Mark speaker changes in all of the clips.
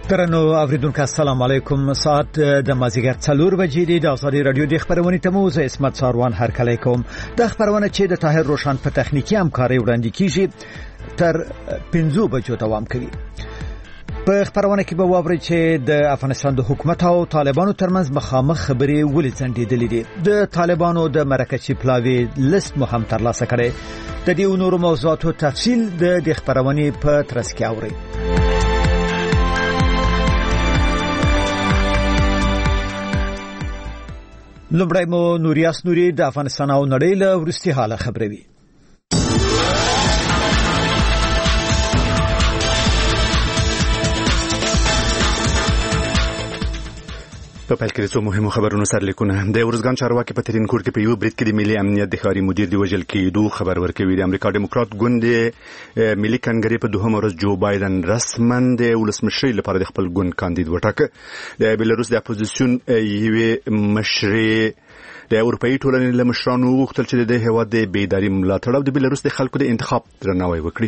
Speaker 1: درنو اوریدونکو السلام علیکم. ساعت د مازیګر 4 بجې دی. د ازادي رادیو د خبرونې تموز اسمت ساروان هر کله کوم د خبرونه چې د طاهر روشن په تخنیکی همکاري وړاندې کیږي تر 5 بجو دوام کوي. په خبرونه کې به واوري چې د افغانستان د حکومت او طالبانو ترمنځ مخامخ خبرې ولې ځنډېدلې دي. د طالبانو د مرکزي پلاوی لیست مو هم ترلاسه کړي. د دې نورو موضوعاتو تفصیل د خبرونه په ترڅ کې اوري. لومړی مو نوریاس نوري د افغانستان او نړۍ له ورستي حاله خبروي.
Speaker 2: په پیل کې څو مهمو خبرونو سره لیکونه. د ورزګان چارواکي په ترین کوټ کې په یو بریټ کې د ملي امنیت د ښاري مدیر دی وژل کېدو خبر ورکوي. د امریکا دیموکرات ګوند ملي کنګرې په دوهم ورځ جو بایدن رسماً د ولسمشرۍ لپاره د خپل ګوند کاندید وټاکه. د بیلاروس د اپوزیسیون یوې مشرې د اروپאי ټولنې له مشرانو وغوښتل چې د هېواد د بیداري ملاتړ او د بیلاروس د خلکو د انتخاب درناوی وکړي.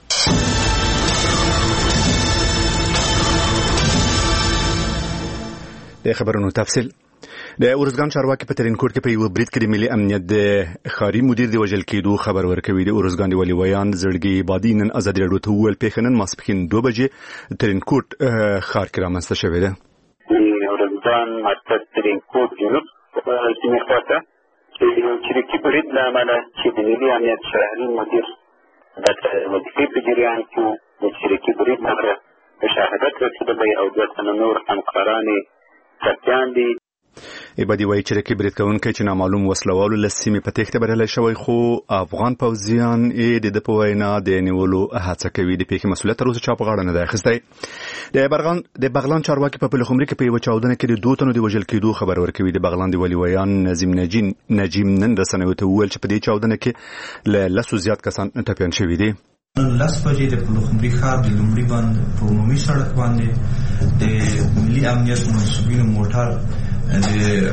Speaker 2: د خبرونو تفصیل. د ورزګان چارواکي په ترین کوټ کې په یو بریټ کې د ملي امنیت د ښاري مدیر دی وژل کېدو خبر ورکوي. د ورزګان د ولي ویان زړګي بادي نن ازادي راډیو ته وویل پیښنن ماسپښین 2 بجې ترین کوټ ښار کې رامنځته شوې ده.
Speaker 3: ورزګان مرکز ترین کوټ جنوب سیمې خواته چې چریکي بریټ له امله چې د ملي امنیت شهري مدیر د وظیفې په جریان کې د چریکي بریټ لپاره په شهادت رسېدلی او 2 تنه نور همکاران کپتان دي.
Speaker 2: ایبادي وایي چې رقیب بریټ کوونکی چې نامعلوم وسلوالو له سیمې په تېښته بریالی شوی خو افغان پوځیان یې د په وینا د نیولو هڅه کوي. د پیښې مسؤلیت تر اوسه چا په غاړه نه دی اخیستی. د بغلان چارواکي په پلخمري کې په یوه چاودنه کې د 2 تنو د وژل کېدو خبر ورکوي. د بغلان د ولي ویان نجیم نن رسنیو ته وویل چې په دې چاودنه کې له 10 زیات کسان ټپیان شوي دي.
Speaker 4: 10 بجې د پلخمري ښار د لومړي بند په عمومي سړک باندې د ملي امنیت منصوبینو موټر د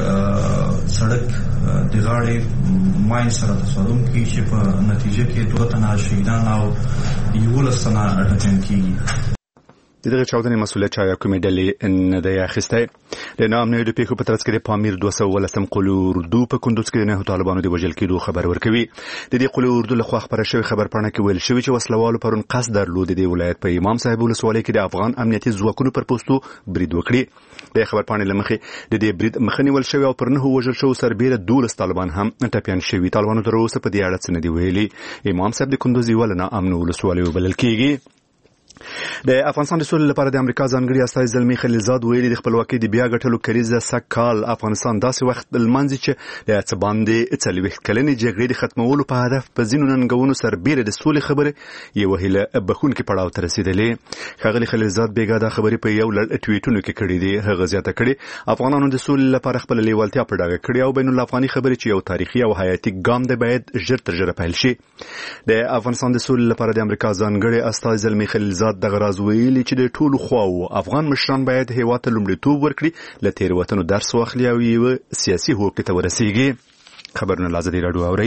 Speaker 4: سړک د غاړې ماین سره تصادم کوي چې په نتیجه کې 2 تنه شهیدان او 11 تنه ټپیان کیږي.
Speaker 2: د دغه چاودنې مسؤلیت چا کومې ډلې نه دی اخیستی. د ناامنیو د پیښو په ترڅ کې د پامیر 213 قول اردو په کندوز کې د 9 طالبانو د وژل کېدو خبر ورکوي. د دې قول اردو لخوا خبره شوې خبرپاڼه کې ویل شوي چې وسلوالو پرون قصد درلود د ولایت په امام صاحب ولسوالۍ کې د افغان امنیتي ځواکونو پر پوستو برید وکړي. د خبرپاڼې له مخې د دې برید مخه نیول شوې او پر 9 وژل شوو سربیره 12 طالبان هم ټپیان شوي. طالبانو تر اوسه په دې اړه څه نه دي ویلي. امام صاحب د کندوز یوه له ناامنو ولسوالیو بلل کېږي. د افغانستان د سولې لپاره د امریکا ځانګړي استازي زلمي خلیلزاد ویلي د خپلواکۍ د بیا ګټلو کریزه سږ کال افغانستان داسې وخت لمانځي چې د څه باندې 40 کلنې جګړې د ختمولو په هدف په ځینو ننګونو سربیره د سولې خبرې یوه هیله بخونکې پړاو ته رسېدلې. ښاغلي خلیلزاد بیګا دا خبرې په یو لړ ټویټونو کې کړي دي. هغه زیاته کړي افغانانو د سولې لپاره خپل لیوالتیا په ډاګه کړې او بین الافغاني خبرې چې یو تاریخي او حیاتي ګام دی باید ژر تر ژره پیل شي. د افغانستان د سولې لپاره د امریکا ځانګړي استازي زلمي خلیلزاد دغه راز ویلي چې د ټولو خواو افغان مشران باید هیواد ته لومړیتوب ورکړي، له تېروتنو درس واخلي او یو سیاسي هوکړې ته ورسیږي. خبرونه له ازادي راډیو اورئ.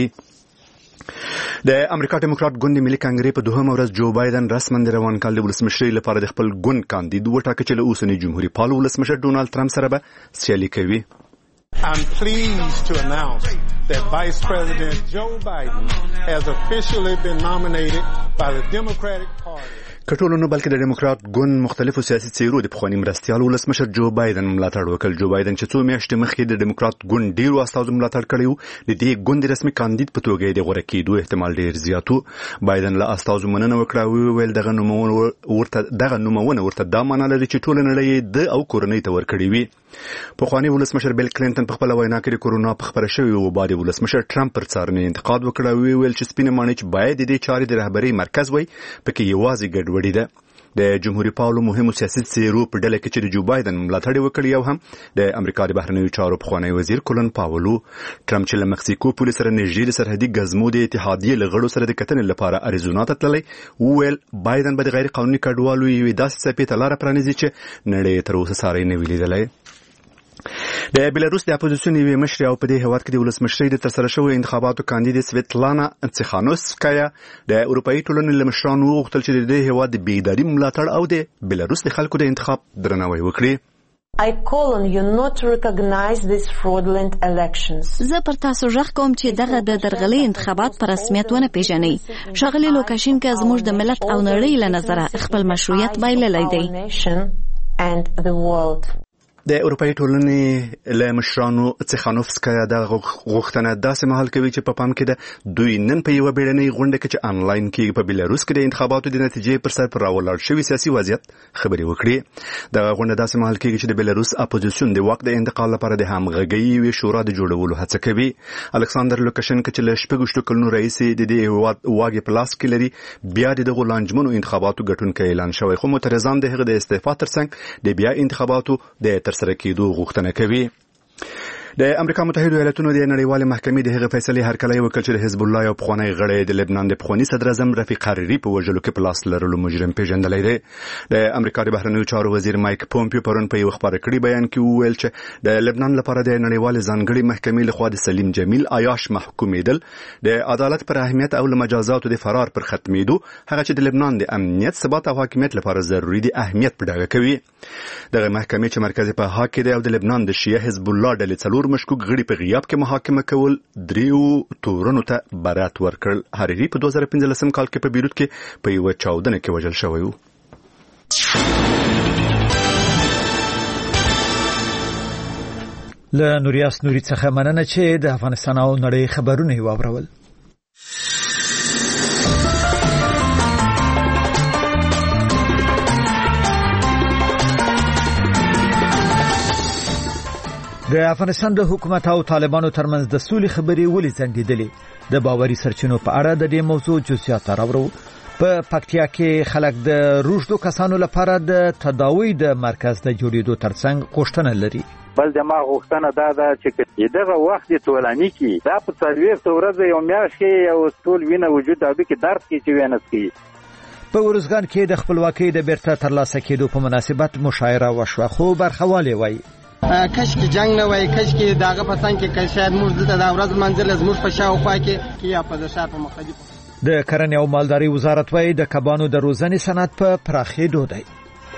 Speaker 2: د امریکا دیموکرات ګوند ملي کنګرې په دوهم ورځ جو بایدن رسماً د روان کال د ولسمشرۍ لپاره د خپل ګوند کاندید وټاکه چې له اوسني جمهوري پالو ولسمشر ډونالډ ټرمپ سره به سیالي کوي.
Speaker 5: I'm pleased to announce that Vice President Joe Biden has officially been nominated by the Democratic Party.
Speaker 2: کټولو نه بلکې د دیموکرات ګوند مختلفو سیاسي څیرو د پخواني مرستیال ولسمشر جو بایدن ملاتړ وکړ. جو بایدن چې 2 میاشتې مخکې د دیموکرات ګوند ډیرو استازو ملاتړ کړی و، د دې ګوند رسمي کاندید په توګه د غوړه کېدو احتمال ډیر زیات و. بایدن له استازو مننه وکړه او ویل دغه نومونه ورته دا معنا لري چې ټول نړۍ د او کورنۍ ته ورکړي وي. پخواني ولسمشر بیل کلینټن په خپل وینا کې د کورونا په خبره شوې وبا د ولسمشر ټرمپ پر څارنې انتقاد وکړ او ویل چې سپینه ماڼۍ چې باید د دې چارې د رهبرۍ مرکز وي پکې یوازې ګډوډي ده. د جمهوریت پالو مهمو سیاسي څیرو په ډله کې چې د جو بایدن ملاتړ وکړي او هم د امریکا د بهرنیو چارو پخوانی وزیر کولن پاولو. ټرمپ چې له مکسیکو پولیس سره نږدې د سرحدي ګزمو د اتحادیې له غړو سره د کتنې لپاره اریزونا ته تللی، وویل بایدن به د غیر قانوني کډوالو یوې داسې څپې ته لاره پرانیزي چې نړۍ تر اوسه ساری نه وي لیدلی. د بلاروس د اپوزیسیون یوې مشرې او په دې هیواد کې د ولسمشرۍ د ترسره شویو انتخاباتو کاندید سویتلانا تسیخانوسکایا د اروپایي ټولنې له مشرانو وغوښتل چې د دې هیواد د بېداري ملاتړ او د بلاروس د خلکو د انتخاب درناوی وکړي.
Speaker 6: I call on you not to recognize these fraudulent elections.
Speaker 7: زه پر تاسو ژغ کوم چې دغه د درغلي انتخابات په رسمیت ونه پیژنئ. ښاغلي لوکاشینکا زموږ د ملت او نړۍ له نظره خپل مشروعیت بایللی دی.
Speaker 2: د اروپایي ټولنې له مشرانو تسیخانوفسکایا د غوښتنه داسې مهال کوي چې په پام کې ده دوی نن په یوه بیړنۍ غونډه کې چې آنلاین کېږي په بلاروس کې د انتخاباتو د نتیجې پر سر پر راولاړ شوي سیاسي وضعیت خبرې وکړي. دغه غونډه داسې مهال کېږي چې د بلاروس اپوزیسیون د واک د انتقال لپاره د همغږۍ یوې شورا د جوړولو هڅه کوي. الکساندر لوکاشینکا چې له 6 کلونو راهیسې د دې هېواد واګې په لاس کې لري بیا د دغو لانجمنو انتخاباتو ګټونکی اعلان شوی، خو معترضان د هغه د استعفا ترڅنګ د بیا انتخاباتو د ترسره کېدو غوښتنه کوي. د امریکا متحده ایالاتونو د نړیوالې محکمې د هغه فیصلې هرکلی وکړ چې د حزب الله یو پخوانی غړی د لبنان د پخواني صدر اعظم رفیق حریري په وژلو کې په لاس لرلو مجرم پیژندلی دی. د امریکا د بهرنیو چارو وزیر مایک پومپیو پرون په یو خبري کړي بیان کې وویل چې د لبنان لپاره د نړیوالې ځانګړي محکمې لخوا د سلیم جمیل عیاش محکومیدل د عدالت پر اهمیت او له مجازاتو د فرار پر ختمېدو هغه چې د لبنان د امنیت، ثبات او حاکمیت لپاره ضروري دي اهمیت په ډاګه کوي. دغه محکمې چې مرکز په هاګ کې دی او د لبنان د شیعه حزب الله ډلې 4 مشکوک غړي په غیاب کې محاکمه کول 3 تورنو ته برات ورکړل. حریري په 2015 کال کې په بیروت کې په یو چاودنه کې وژل شوی و.
Speaker 1: له نوریاس نوري څخه مننه چې د افغانستان او نړۍ خبرونه واورول. د افغانستان د حکومت او طالبانو ترمنځ د سولې خبرې ولې ځنډېدلې؟ د باوري سرچینو په اړه د دې موضوع جزئیات راوړو. په پکتیا کې خلک د روږدو کسانو لپاره د تداوی د مرکز د جوړېدو ترڅنګ غوښتنه لري.
Speaker 8: بل دماغ غوښتنه دا ده چې دغه وخت ټولنی کې دا په 40 ورځې یو میاشت کې یو ټول وینه وجود او کې درد کې چې وینس کې
Speaker 1: په ورزګان کې د خپلواکۍ د بیرته ترلاسه کېدو په مناسبت مشاعره وشوه، خو برخواله وایي
Speaker 9: کش کې جنگ نه وای، کش کې داغه پسند کې شاید موږ دلته دا ورځ منځل زموږ په شاوخوا کې یا په شاته په مختلف
Speaker 1: د کرنې او مالداري وزارت وایي د کبانو د روزنې صنعت په پراخېدو دی.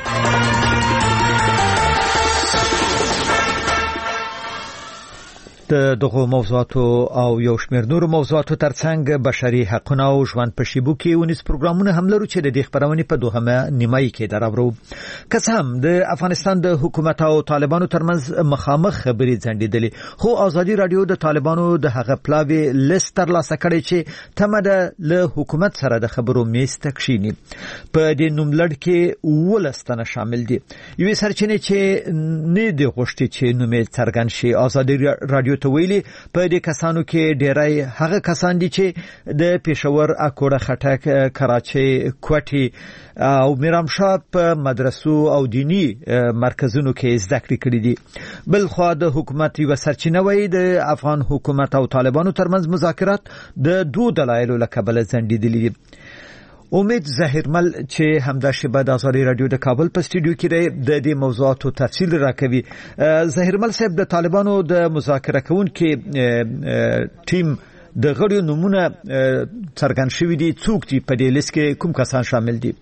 Speaker 1: د دغه موضوعاتو او یو شمېر نورو موضوعاتو ترڅنګ بشري حقوق او ژوند په شیبو کې ونیس پروګرامونه هم لرو چې د دې خبرونې په دوهمه نیمایي کې دراوړو. که څه هم د افغانستان د حکومت او طالبانو ترمنځ مخامخ خبرې ځنډېدلې، خو ازادي رادیو د طالبانو د هغه پلاوي لیست ترلاسه کړی چې تمه ده له حکومت سره د خبرو میز ته کښیني. په دې نوملړ کې 12 تنه شامل دي. یوې سرچینې چې نه دی غوښتي چې نوم یې څرګند شي ازادي رادیو ته ویلي په دې کسانو کې ډیری هغه کسان دي چې د پېښور، اکوړه، خټک، کراچۍ، کوټي او میرامشاه په مدرسو او دینی مرکزونو کې زده کړې کړې دي. بل خو د حکومت یو سرچینه وایي د افغان حکومت او طالبانو ترمنځ مذاکرات د 2 دلایلو له کبله ځنډېدلي دي. امید ظاهرمل چې همدا شبه د ازادي رادیو د کابل په سټوډیو کې د دې موضوعاتو تفصیل راکوي. ظاهرمل صاحب، د طالبانو د مذاکره کوونکو ټیم د غړو نمونه څرګند شوی دي، څوک دي په دې لیست کې، کوم کسان شامل دي؟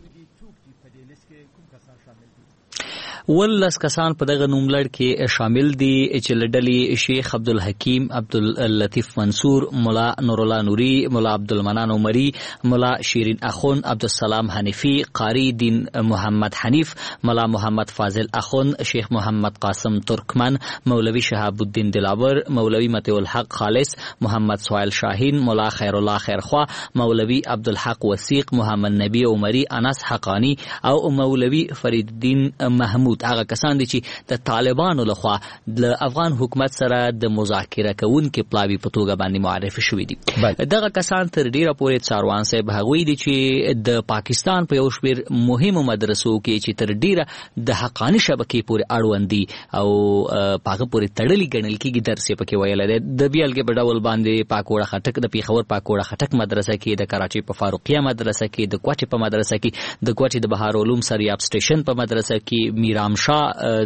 Speaker 10: ولس کسان په دغه نوملړ کې شامل دي چې لډلی شیخ عبدالحکیم عبداللطیف منصور، مولا نور الله نوري، مولا عبدالمنان عمری، مولا شیرین اخون، عبدالسلام حنیفی، قاری دین محمد حنیف، مولا محمد فاضل اخون، شیخ محمد قاسم ترکمن، مولوی شهاب الدین دلاور، مولوی متع الحق خالص، محمد سوائل شاهین، مولا خیر الله خیرخوا، مولوی عبدالحق وثیق، محمد نبی عمری، انس حقانی او مولوی فرید الدین محمود. هغه کسان دي چې د طالبانو لخوا د افغان حکومت سره د مذاکره کوونکو پلاوی په توګه باندې معرفي شوي دي. دغه کسان تر ډیره پورې څاروان صاحب هغوی دي چې د پاکستان په یو شمېر مهمو مدرسو کې چې تر ډیره د حقاني شبکې پورې اړوند دي او پاغه پورې تړلي ګڼل کېږي. درس یې پکې ویل دی د بیلګې په ډول باندې پاکوړه خټک د پیښور پاکوړه خټک مدرسه کې، د کراچۍ په فاروقیه مدرسه کې، د کوټې په مدرسه کې، د کوټې د بهار علوم سریاب سټیشن په مدرسه کې، میرام شاه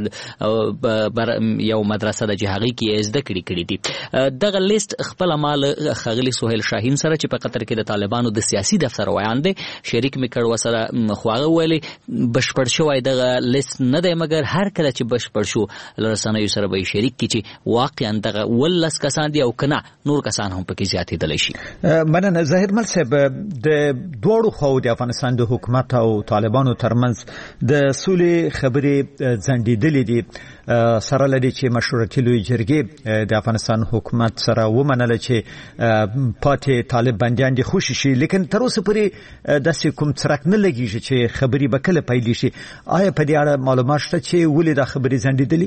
Speaker 10: یو مدرسه د جهغي کې زده کړې دي. دغه لیست خپل مال خغلی سهیل شاهین سره چې په قطر کې د طالبانو د سیاسي دفتر وایان دي شریک میکړ وسره خواغه ویلي بشپړ شوی دغه لیست نه دی مګر هر کله چې بشپړ شو لرسنوي سره به شریک کی چې واقعا دغه ولس کسان دي او کنه نور کسان هم پکې زیاتېدل شي.
Speaker 1: مننه ظاهر مل صاحب د دوړو خو د افغانستان د حکومت او طالبانو ترمنځ د سولې خبرې ځنډېدلې دي سره لدی چې مشورتي لوی جرګې د افغانستان حکومت سره ومنله چې پاتې طالب بنديان دي خوشي شي لیکن تر اوسه پورې داسې کوم څرک نه لګیږي چې خبري به کله پیل شي. آیا په دې اړه معلومات شته چې ولې دا خبري ځنډېدلې؟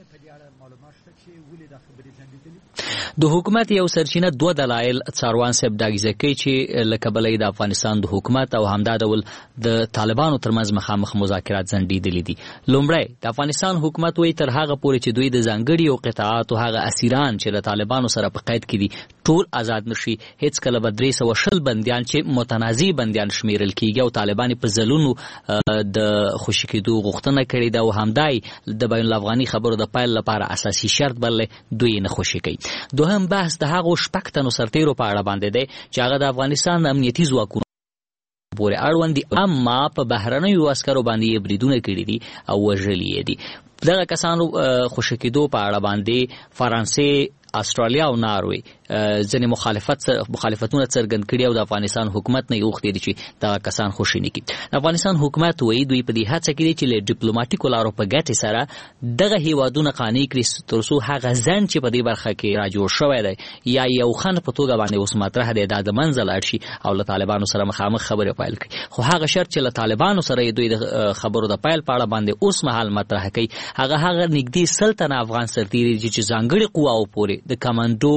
Speaker 10: د حکومت یو سرچینه دوه دلایل څاروان صاحب داګزه کوي چې لکه بلې د افغانستان د حکومت او همدا ډول د طالبانو ترمنځ مخامخ مذاکرات ځنډېدلې دي. لومړی د افغانستان حکومت وایي تر هغه پورې چې دوی د ځانګړي او قطاعات او هغه اسیران چې د طالبانو سره په قید کې دي ټول آزاد نشي هیڅ کله به 320 بنديان چې متنازع بنديان شمیرل کیږي او طالبان په ځلونو د خوشی کېدو غوښتنه کړې ده او همدای د بین الافغاني خبرو د پایل لپاره اساسي شرط بلې دوی نه خوشی کوي. دوهم بحث د هغو شپږ تنو سرتیرو په اړه باندې دی چې هغه د افغانستان امنیتي ځواکونو پورې اړوند دي اما په بهرنیو عسکرو باندې بریدونه کړي دي او وژلي دي. دغه کسانو خوشی کېدو په اړه باندې فرانسې استرالیا او ناروی ځنې مخالفتونه څرګند کړي او د افغانستان حکومت نه یوختي دي چې دا کسان خوشی نه کړي. د افغانستان حکومت وایي دوی په دې هڅه کې دي چې له ډیپلوماټیکو لارو په ګټې سره دغه هیوادونه قانع کړي ترڅو هغه ځن چې په دې برخه کې راجوړ شوی دی یا یو خن په توګه باندې اوس مطرح دی د منځ لاړ شي او له طالبانو سره مخامخ خبرې پیل کړي. خو هغه شرط چې له طالبانو سره دوی د خبرو د پیل په اړه باندې اوس مهال مطرح کوي هغه نږدې 100 افغان سرتیري چې ځانګړي قواو پورې د کمانډو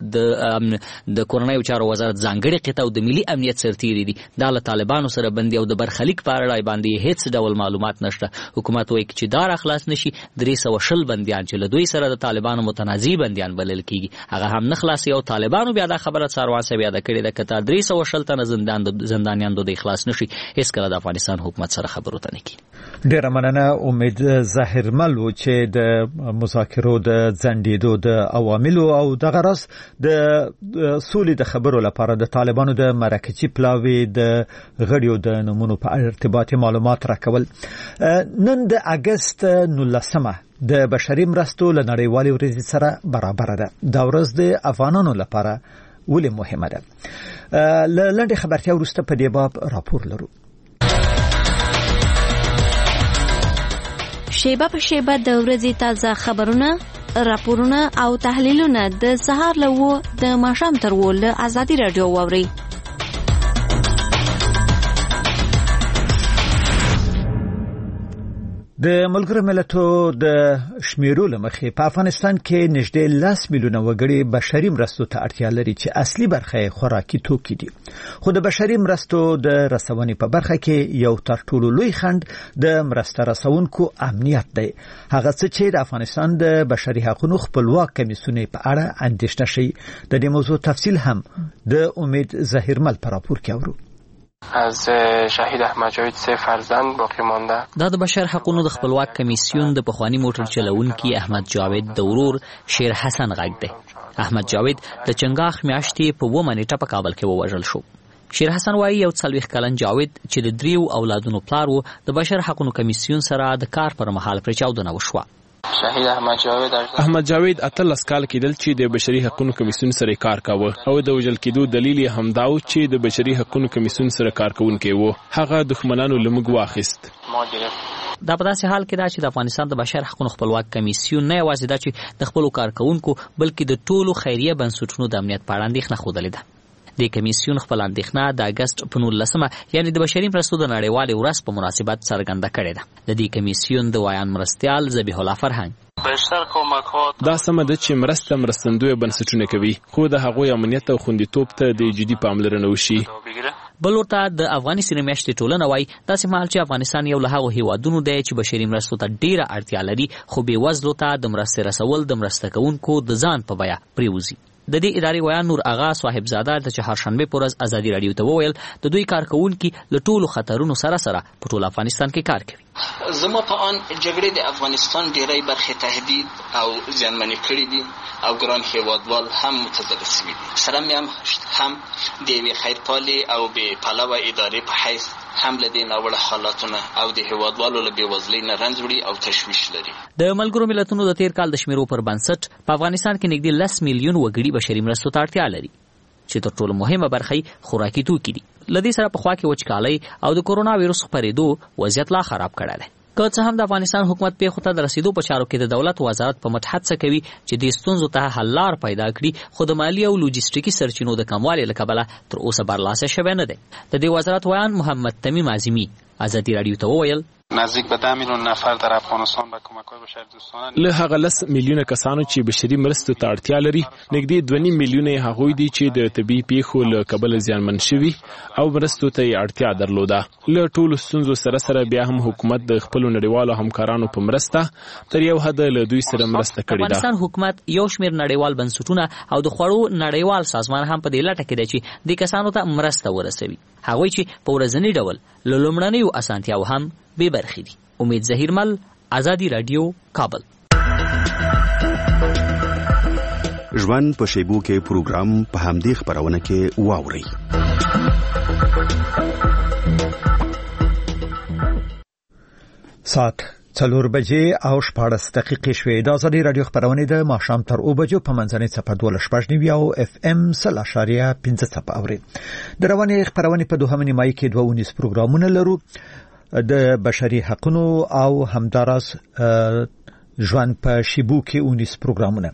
Speaker 10: د کورنۍ چارو وزارت ځانګړي قطاع او د ملي امنیت سرتیري دي دا له طالبانو سره بندي او د برخلیک په اړه باندې هیڅ ډول معلومات نشته. حکومت وایي چې دا راخلاص نشي 320 بنديان چې له دوی سره د طالبانو متنازع بنديان بلل کیږي هغه هم نه خلاصي او طالبانو بیا دا خبره څاروان سره بیا د کړي د کته 320 تنه زندانیان د اخلاص نشي هیڅ کله د افغانستان حکومت سره خبرو ته نه کی.
Speaker 1: ډیره مننه. امید ظاهر مل و چې د مذاکرو د ځنډېدو د عواملو او د غرض د سولې د خبرو لپاره د طالبانو د مرکزی پلاوی د غړیو د نمونو په ارتباطي معلومات راکول. نن د اگست 19 د بشري مرستو له نړیوالې ورځې سره برابر ده. دا ورځ د افغانانو لپاره ولې مهمه ده؟ لنډه خبرتیا وروسته په دې باب راپور لرو.
Speaker 7: شیبه په شیبه د ورځې تازه خبرونه، راپورونه او تحلیلونه د سهار له و د ماښام تر و له ازادي رادیو واوري.
Speaker 1: د ملګرو ملتونو د شمیرو لمخې په افغانستان کې نږدې 10 میلیونه وګړي بشري مرستو ته اړتیا لري چې اصلي برخه خوراکي توکي دي. خو د بشري مرستو د رسونې په برخه کې یو تر ټولو لوی خنډ د مرسته رسونکو امنیت دی. هغه څه چې د افغانستان د بشري حقوقو خپلواک کمیسیون په اړه اندېښنه شي. د دې موضوع تفصیل هم د امید ظاهرمل په راپور کې اورو.
Speaker 11: از شهید احمد جاوید 3 فرزند باقی مانده.
Speaker 10: دا د بشر حقوقو د خپلواک کمیسیون د پخوانی موټر چلوونکي احمد جاوید د ورور شیر حسن غږ دی. احمد جاوید د چنګاخ میاشتې په 2 نیټه په کابل کې ووژل شو. شیر حسن وایي یو 40 کلن جاوید چې د 3 اولادونو پلار و د بشر حقوقو کمیسیون سره د کار پر مهال پر چاودنه وشوه.
Speaker 11: شهید
Speaker 12: احمد جاوید 18 کال کېدل چې د بشري حقوقو کمیسیون سره کار کاوه او د وژل کېدو دلیل یې همداو چې د بشري حقوقو کمیسیون سره کار کوونکی و. هغه دښمنانو لمګ واخیست.
Speaker 10: دا په داسې حال کې دا چې د افغانستان د بشر حقوقو خپلواک کمیسیون نه یوازې دا چې د خپل کارکونکو بلکې د ټولو خیریه بنسټونو د امنیت په اړه اندېښنه خوده ده. د کمیسیون خپل اندېښنه د اگست په 19 یعنی د بشري مرستو د نړیوالې ورځ په مناسبت څرګنده کړې ده. د دې کمیسیون د وایان مرستیال ذبیح الله فرهنګ
Speaker 12: دا سمه ده چې مرستندوی بنسټونه کوي خو د هغوی امنیت او خوندیتوب ته د جدي پاملرنه وشي.
Speaker 10: بل ورته د افغاني سینې میاشتې ټولنه وایي داسې مهال چې افغانستان یو له هغو هیوادونو دی چې بشري مرستو ته ډیره اړتیا لري خو بې وزلو ته د مرستې رسول د مرسته کوونکو د ځان په بیه پریوزي. د دې ادارې ویان نور آغا صاحبزاده د چهارشنبه پر ورځ ازادي رادیو ته وویل د دوی کارکونکي له ټولو خطرونو سره په ټول افغانستان کې کار کوي.
Speaker 13: زما په ان جګړې د افغانستان ډېری برخې تهدید او زیانمنې کړې دي او ګران هیوادوال هم متضرر شوي دي. سره مې هم د یوې خیرپالې او بې پلوه ادارې په حیث هم له دې ناوړه حالاتونه او د هیوادوالو له بېوزلۍ نه رنځ وړي او تشویش لري.
Speaker 10: د ملګرو ملتونو د تیر کال د شمیرو پر بنسټ په افغانستان کې نږدې 10 میلیون وګړي بشري مرستو ته اړتیا لري چې تر ټولو مهمه برخه خوراکي توکي دي. له دې سره په خوا کې وچکالۍ او د کورونا وایرس خپرېدو وضعیت لا خراب کړی دی. که څه هم د افغانستان حکومت پیښو ته د رسیدو په چارو کې د دولت وزارت په مټ هڅه کوي چې د ستونزو ته حل لار پیدا کړي، خو د مالی او لوجستیکي سرچینو د کموالي له کبله تر اوسه برلاسه شوی نه دی. د دې وزارت ویان محمد تمیم اعظمي ازادي رادیو ته وویل
Speaker 11: نزدیک به 10 میلیون نفر در افغانستان به کمک‌های بشردوستانه
Speaker 12: له هغه 10 میلیونه کسانو چې بشري مرستو ته اړتیا لري، نږدې 2.5 میلیونه هغوی دي چې د طبي پیښو له کبله زیانمن شوي او مرستو ته یې اړتیا درلوده. له ټولو ستونزو سره بیا هم حکومت د خپلو نړیوالو همکارانو په مرسته تر یو حد له دوی سره مرسته کړې ده.
Speaker 10: افغانستان حکومت یو شمېر نړیوال بنسټونه او د خوړو نړیوال سازمان هم په دې لټه کې دی چې د کسانو ته مرسته ورسوي، هغوی چې په ورځني ډول له لومړنیو اسانتیاو هم بې برخې دي. امید ظهیرمل، ازادي رادیو، کابل.
Speaker 14: ژوند په شیبو کې پروګرام په همدې خبرونه کې واوري.
Speaker 1: ساعت 4 بجې او 14 دقیقې شوې. د ازادي رادیو خبرونه د ماښام تر 2 بجو په منځنۍ څپه 12.9 او اف ام 0.5 څپه اوري. د رواني خبرونه په دوهمه نیمایي کې 2 پروګرامونه لرو، د بشري حقوقو او همداراز ژوند په شیبو کې 19 پروګرامونه.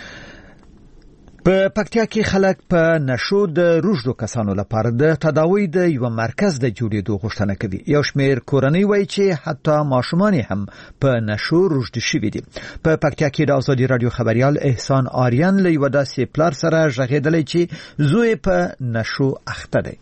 Speaker 1: په پکتیا کې خلک په نشو د روږدو کسانو لپاره د تداوی د یو مرکز د جوړېدو غوښتنه کوي. یو شمېر کورنۍ وایي چې حتی ماشومان هم په نشو روږدي شوي دي. په پکتیا کې د ازادي رادیو خبريال احسان آریان له یو داسې پلار سره ژغېدلی چې زوی په نشو اخته دی.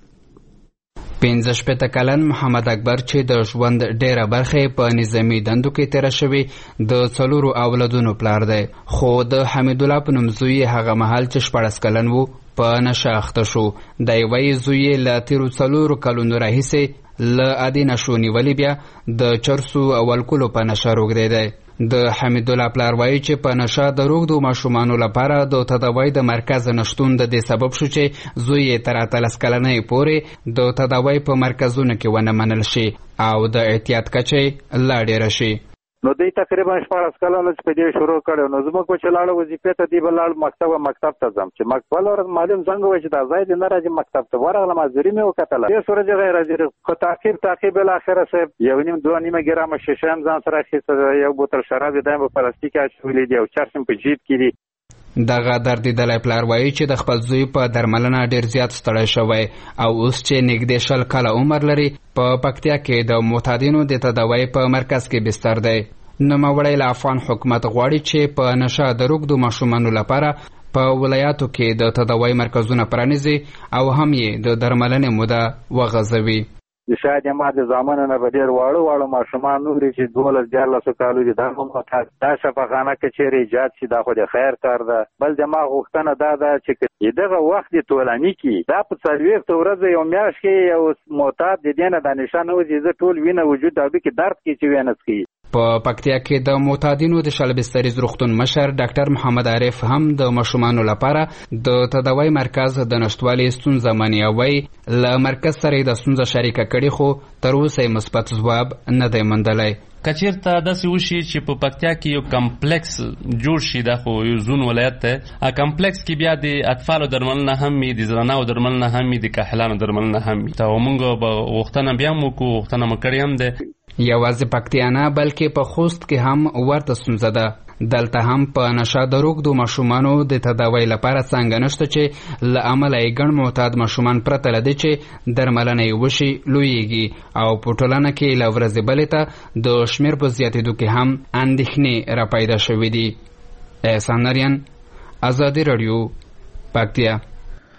Speaker 15: 15 کلن محمد اکبر چې د ژوند ډیره برخه په نظامی دندو کې تیر شوی د 4 اولادونو پلار دی، خو د حمید الله په نوم زوی هغه مهال چې 14 کلن وو په نشه اخته شو. د یوې زوی له 4 کلونو راهیسې له عادي نشو نیولې بیا د چرسو او الکولو په نشه روږدی دی. د حمید الله پلار وایي چې په نشه د روږدو ماشومانو لپاره د تداوی د مرکز نشټون د دې سبب شو چې زوی یې تر 13 کلنۍ پورې د تداوی په مرکزونو کې ونه منل شي او د احتیاط کچې لا ډېره شي.
Speaker 8: نو دوی تقریبا 14 کلونه چې په دې شروع کړو، نو زموږ په چلاړو وظیفې ته دی بلال مکتب ته ځم چې مکتب ور معلوم څنګه وای چې دا ځای دې نه راځي مکتب ته ورغلم، ازری مې وکتل یو سورج غیر حاضر خو تعقیب بل اخره صاحب 1.5 ګرام شیشه ځان سره اخیسته، یو بوتل شراب دایم په پلاستیک اچولې دی او چرسم په جیب کې دی.
Speaker 15: دغه دردیدلی پلار وایي چې د خپل زوی په درملنه ډیر زیات ستړی شوی او اوس چې نږدې 20 کاله عمر لري په پکتیا کې د معتادینو د تداوی په مرکز کې بستر دی. نوموړی له افغان حکومت غواړي چې په نشه د روږدو ماشومانو لپاره په ولایاتو کې د تداوی مرکزونه پرانیزي او هم یې د درملنې موده وغځوي.
Speaker 8: شاید ما د زمانه نه بدیر واړو ماشومان نوري چې 12-14 کالو دي دا شفاخانه کې چیرې ایجاد شي دا خو د خیر کار ده. بل د ما غوښتنه دا چې دغه وخت طولانی کې دا په 40 ورځې یو میاشت کې یو معتاد د دینه د نشانه وځي ټول وینه وجود دا کې درد کې چې وینس کې.
Speaker 15: په پکتیا کې د معتادینو د شلبستریز روغتون مشر ډاکټر محمد عارف هم د ماشومانو لپاره د تداوی مرکز د نشټوالي ستونزه منیوي له مرکز سره د ستونزه شریکه کړي، خو تر اوسه مثبت ځواب نه دی موندلی.
Speaker 16: کچیرته داسې وشي چې په پکتیا کې یو کمپلیکس جوړ شي، دا خو یو زون ولایت دی، کمپلیکس کې بیا د اطفالو درملنه هم وي، د زنانو درملنه هم وي، د کاهلانو درملنه هم وي. ته موږ به غوښتنه بیا هم وکړو، غوښتنه مو کړې هم ده.
Speaker 15: یوازې پکتیا نه بلکې په خوست کې هم ورته ستونزه ده. دلته هم په نشه د روږدو ماشومانو د تداوی لپاره څنګه نشته چې له امله یې ګڼ معتاد ماشومان پرته له دې چې درملنه یې وشي لویږي او په ټولنه کې له ورځې بلې ته د شمېر په زیاتېدو کې هم اندېښنې را پیدا شوې دي. احسان نریان، ازادي رادیو، پکتیا.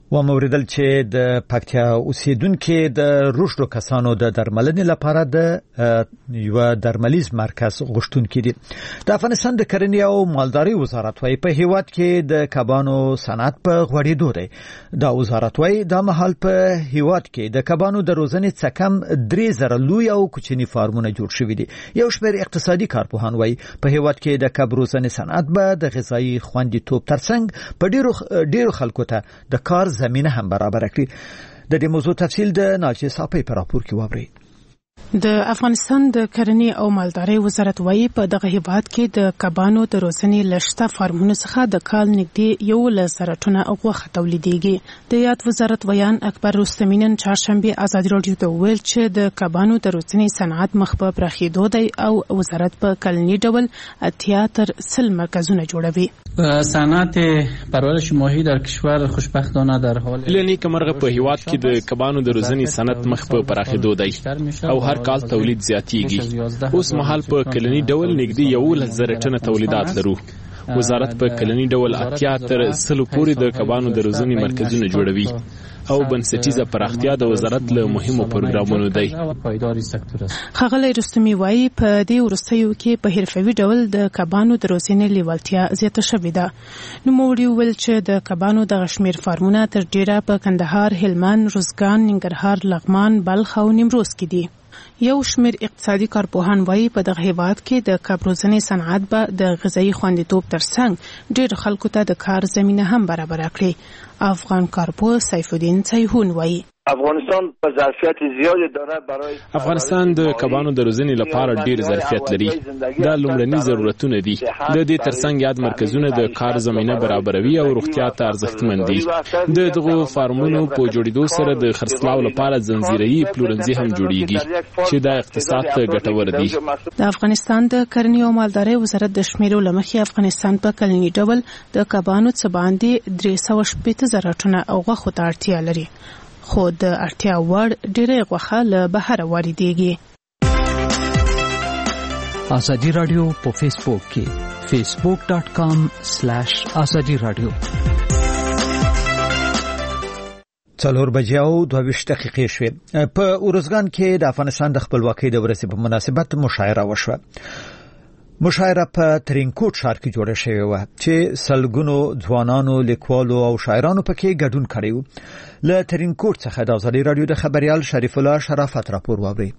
Speaker 1: و موریدل چې د پکتیا اوسیدونکو د روشدو کسانو د درملنې لپاره د یو درملیز مرکز غوښتونکي دي. د افغانستان د کرنې او مالدارۍ وزارت وايي په هیواد کې د کبانو صنعت په غوړېدو دی. دا وزارت وايي د مهال په هیواد کې د کبانو د روزنې څخه کم 3000 لوی او کوچني فارمونه جوړ شوي دي. یو شمېر اقتصادي کارپوهان وايي په هیواد کې د کب روزنې صنعت به د غذایی خوندیتوب ترڅنګ په ډیرو خلکو ته د کار زمینه هم برابر کړي. د دې موضوع تفصیل د نالچې صاحب په راپور کې واورئ.
Speaker 17: د افغانستان د کرنې او مالدارۍ وزارت وايي په دغه هیواد کې د کبانو د روزنې لشته فارمونو څخه د کال نږدې 11 ټنه غوښه تولیدېږي. د یاد وزارت ویان اکبر رستمی نن چهارشنبه ازادي راډیو ته ویل چې د کبانو د روزنې صنعت مخ په پراخېدو دی او وزارت په کلنی ډول 80 تر 100 مرکزونه جوړوي.
Speaker 18: صنعت پرورش ماهی در کشور خوشبختانه در حال
Speaker 12: لنی کمرغه په هیواد کې د کبانو د روزنې صنعت مخ په پراخېدو دی او هر کال تولید زیاتیږي. اوس مهال په کلنی ډول نږدې 11,000 ټنه تولیدات لرو. وزارت په کلنی ډول 80 تر 100 پورې د کبانو د روزنې مرکزونه جوړوي او بنسټیزه پراختیا د وزارت له مهمو پروګرامونو دی.
Speaker 17: ښاغلی رستمی وايي په دې وروستیو کې په حرفوي ډول د کبانو د روزنې لیوالتیا زیاته شوې ده. نوموړي وویل چې د کبانو د شمېر فارمونه تر ډیره په کندهار، هلمند، روزګان، ننګرهار، لغمان، بلخ او نیمروز کې دي. یو شمېر اقتصادي کارپوهان وايي په دغه هیواد کې د کب روزنې صنعت به د غذایی خوندیتوب ترڅنګ ډېر خلکو ته د کار زمینه هم برابر کړي. افغان کارپوه سیف الدین سیحون وايي
Speaker 19: افغانستان په ظرفیت زیات داره برای
Speaker 12: افغانستان د کبانو د روزنې لپاره ډیر ظرفیت لري. دا لومړني ضرورتونه دي. د دې ترڅنګ یاد مرکزونه د کار زمینه برابروي او روغتیا ته ارزښتمن دي. د دغو فارمونو په جوړېدو سره د خرڅلاو لپاره زنجیري پلورنځي هم جوړیږي چې د اقتصاد ته ګټور دي.
Speaker 17: د افغانستان د کرنې او مالدارۍ وزارت د شمیرو لمخې افغانستان په کلنی ډول د کبانو څخه باندې 380,000 ټنه غوښه ته اړتیا لري. خو د اړتیا وړ ډېرې غوښه له بهر واردېږي.
Speaker 1: ازادي رادیو په فیسبوک کې facebook.com/azadi radio 4 بجې او 22 دقیقې شوې. په اورزګان کې د افغانستان د خپلواکۍ د ورځې په مناسبت مشاعره وشوه. مشاعره په ترینکوټ ښار کې جوړه شوې و چې سلګونو ځوانانو، لیکوالو او شاعرانو پکې ګډون کړی و. له ترینکوټ څخه د ازادي رادیو د خبريال شریف الله شرافت راپور واوري.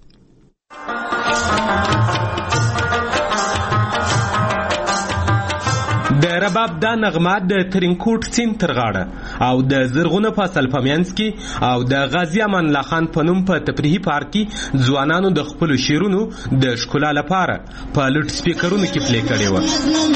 Speaker 20: د رباب دا نغمات د ترینکوټ سیند تر غاړه او د زرغونه فاصل پمینس کې او د غازی امان الله خان په نوم په تفریحي پارک کې ځوانانو د خپل شعرونو د ښکلا لپاره په لوډ سپیکرونو کې پلی کړي و.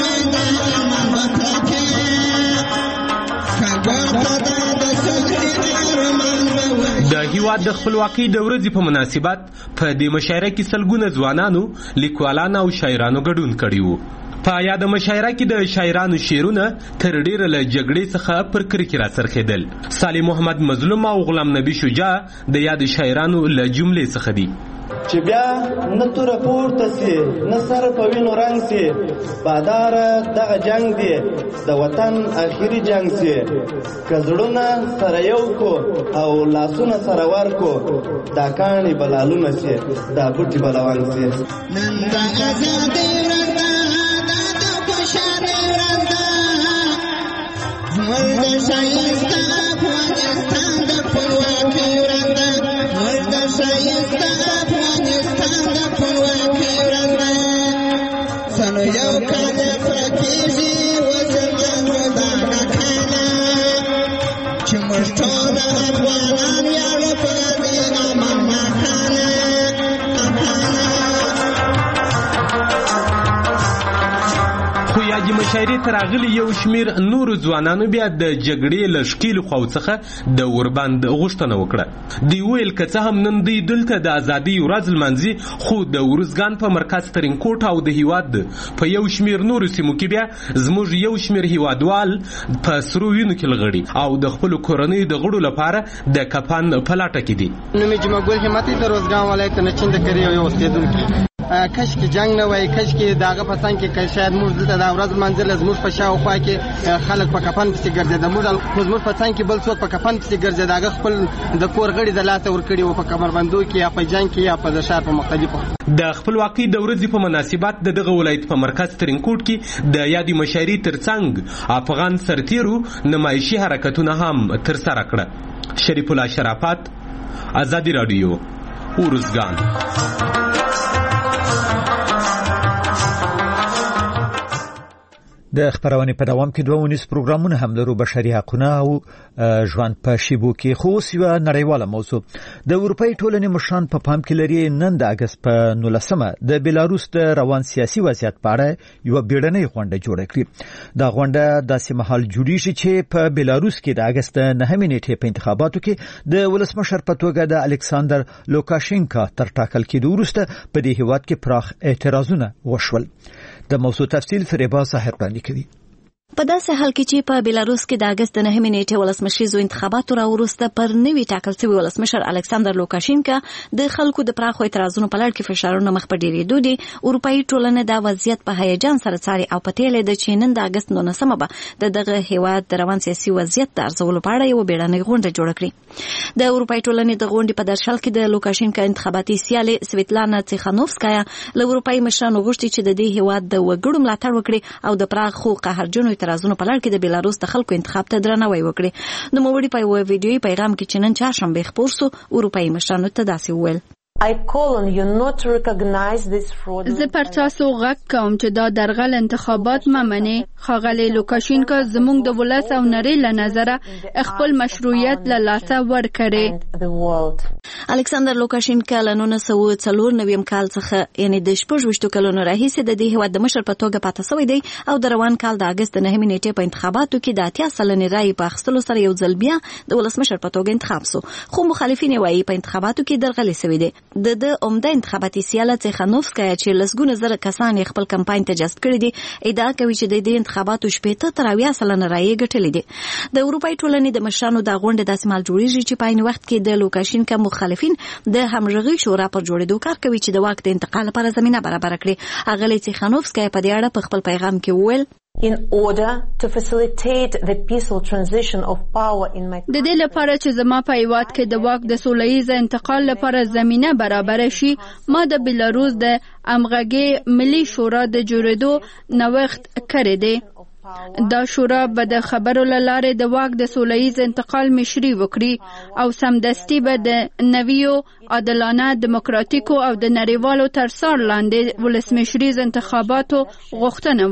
Speaker 20: د هیواد د خپلواکۍ د ورځې په مناسبت په دې مشاعره کې سلګونه ځوانانو، لیکوالانو او شاعرانو ګډون کړي وو. په یاد مشاعره کې د شاعرانو شعرونه تر ډیره له جګړې څخه پر کرکې راڅرخېدل. صالح محمد مظلوم او غلام نبی شجاع د یاد شاعرانو له جملې څخه دي.
Speaker 21: چې بیا نه تور پورته سي نه سر په وینو رنگ سي، بادار دغه جنگ دی د وطن اخیری جنگ سي. کزړونه سره یو کو او لاسونه سره ورکو، دا کانی بلالونه سي دا بوټي بلوان سي. نن دا آزادۍ ورځ دا خوشاله ورځ زموږ د شایسته افغانستان د خپلواکۍ ورځ زموږ د شایسته افغانستان د خپلواکۍ ورځ سنو یو کال فرکیږي وزرګانو دا ډکانه چې موږ ټول افغانان یاړو په دې نامه خانه.
Speaker 20: خو یادې مشاعرې ته راغلي یو شمېر نورو ځوانانو بیا د جګړې له ښکېلو خواو څخه د ورباند غوښتنه وکړه. دوی ویل که څه هم نن دوی دلته د ازادۍ ورځ لمانځي، خو د ورزګان په مرکز ترینکوټ او د هیواد په یو شمېر نورو سیمو کې بیا زموږ یو شمېر هیوادوال په سرو وینو کې لغړي او د خپلو کورنیو د غړو لپاره د کفن په لټه کې دي.
Speaker 9: نوم یې جمعه ګل همت د روزګان ولایت نه چین د کری یو اوسېدونکی. کش کې جنگ نه وای، کش کې داغه پسند کې شاید موږ دلته دا ورځ منځل زموږ په شاوخوا کې خلک په کفن پسې ګرځي، موږ پسند کې بل څوک په کفن پسې ګرځي، داغه خپل د کور غړي د لاسه ورکړي او په کمربندو کې یا په جنگ کې یا په شهر په مختلفو.
Speaker 20: د خپلواکۍ د ورځې په مناسبت دغه ولایت په مرکز ترینکوټ کې د یادې مشاعرې ترڅنګ افغان سرتیرو نمایشي حرکتونه هم ترسره کړه. شریف الله شرافت، آزادی رادیو، اورزګان.
Speaker 1: د خبرونه په دوام کې دوه ونیس پروګرامونه هم لرو، بشري حقوقونه او ژوند په شیبو کې. خو یو نړیواله موضوع د اروپאי ټولنې مشران په پام کې لري. نن د اگست په 19 د بلاروس د روان سیاسي وضعیت په اړه یو بیړنۍ غونډه جوړه کړې. دا غونډه داسې مهال جوړیږي چې په بلاروس کې د اگست 9 نیټې په انتخاباتو کې د ولسمشر په توګه د الکساندر لوکاشینکا تر ټاکل کېدو وروسته په دې هیواد کې پراخ اعتراضونه وشول. د موضوع تفصیل فریبا صاحب وړاندې کوي.
Speaker 7: په داسې حال کې چې په بلاروس کې د اگست 9 نیټې ولسمشریزو انتخاباتو راوروسته پر نوي ټاکل شوی ولسمشر الکساندر لوکاشینکا د خلکو د پراخو اعتراضونو په لړ کې فشارونه مخ په ډیرېدو دي. اروپאי ټولنه دا وضعیت په هیجان سره څاري او په تیلې د چینن د اگست 19 به دغه هیواد د روان سیاسي وضعیت د ارزولو په اړه یو بیړنۍ غونډه جوړه کړې. د اروپאי ټولنې د غونډې په درشل کې د لوکاشینکا انتخاباتي سیالي سویتلانا تیخانوفسکایا له اروپאי مشرانو غوښتي چې د دې هیواد د وګړو ملاتړ وکړي او د پراخو قهرجنو اعتراضونو په لړ کې د بلاروس د خلکو انتخاب ته درناوی وکړي. نو موږ په یو ویډیوي پیغام کې چې نن چهارشنبه خپور سو اروپאי مشرانو ته داسې وویل:
Speaker 6: I call on you not to recognize this fraud.
Speaker 3: زه پر تاسو غږ کوم چې دا درغل انتخابات ممنه. ښاغلی لوکاشینکا زموږ د ولس او نړۍ له نظره خپل مشروعیت له لاسه ورکړي.
Speaker 7: الکساندر لوکاشینکا له 1994 کال څخه یعنی د 26 کلونو راهیسې د دې هیواد د مشر په توګه پاتې شوی دی او د روان کال د اگست 9 نیټې په انتخاباتو کې د 80% رای په اخیستلو سره یو ځل بیا د ولسمشر په توګه انتخاب شو. خو مخالفین وایي په انتخاباتو کې درغلي شوی دی. د عمده انتخاباتي سیاله تیخانوفسکایا چې لسګونه زره کسان خپل کمپاین ته جذب کړي دي ادعا کوي چې د دې انتخاباتو 80% رایې ګټلې دي. د اروپאי ټولنې د مشرانو د غونډې داسې مال جوړیږي چې په عین وخت کې د لوکاشینکا مخالفین د همغږي شورا پر جوړېدو کار کوي چې د واک د انتقال لپاره زمينه برابر کړي. اغلی تیخانوفسکایا په دې اړه په خپل پیغام کې وویل:
Speaker 6: In order to facilitate the peaceful transition of power in my
Speaker 3: د دې لپاره چې زما په هیواد کې د واک د سولهییز انتقال لپاره زمينه برابر شي، ما د بلاروس د همغږي ملي شورا د جوړېدو نوښت کړی دی. دا شورا به د خبرو لاره د واک د سولهییز انتقال مشري وکړي او سمدستي به د نویو عادلانه دیموکراتیکو او د نړیوالو ترڅار لاندې ولسمشریز انتخاباتو غوښتنه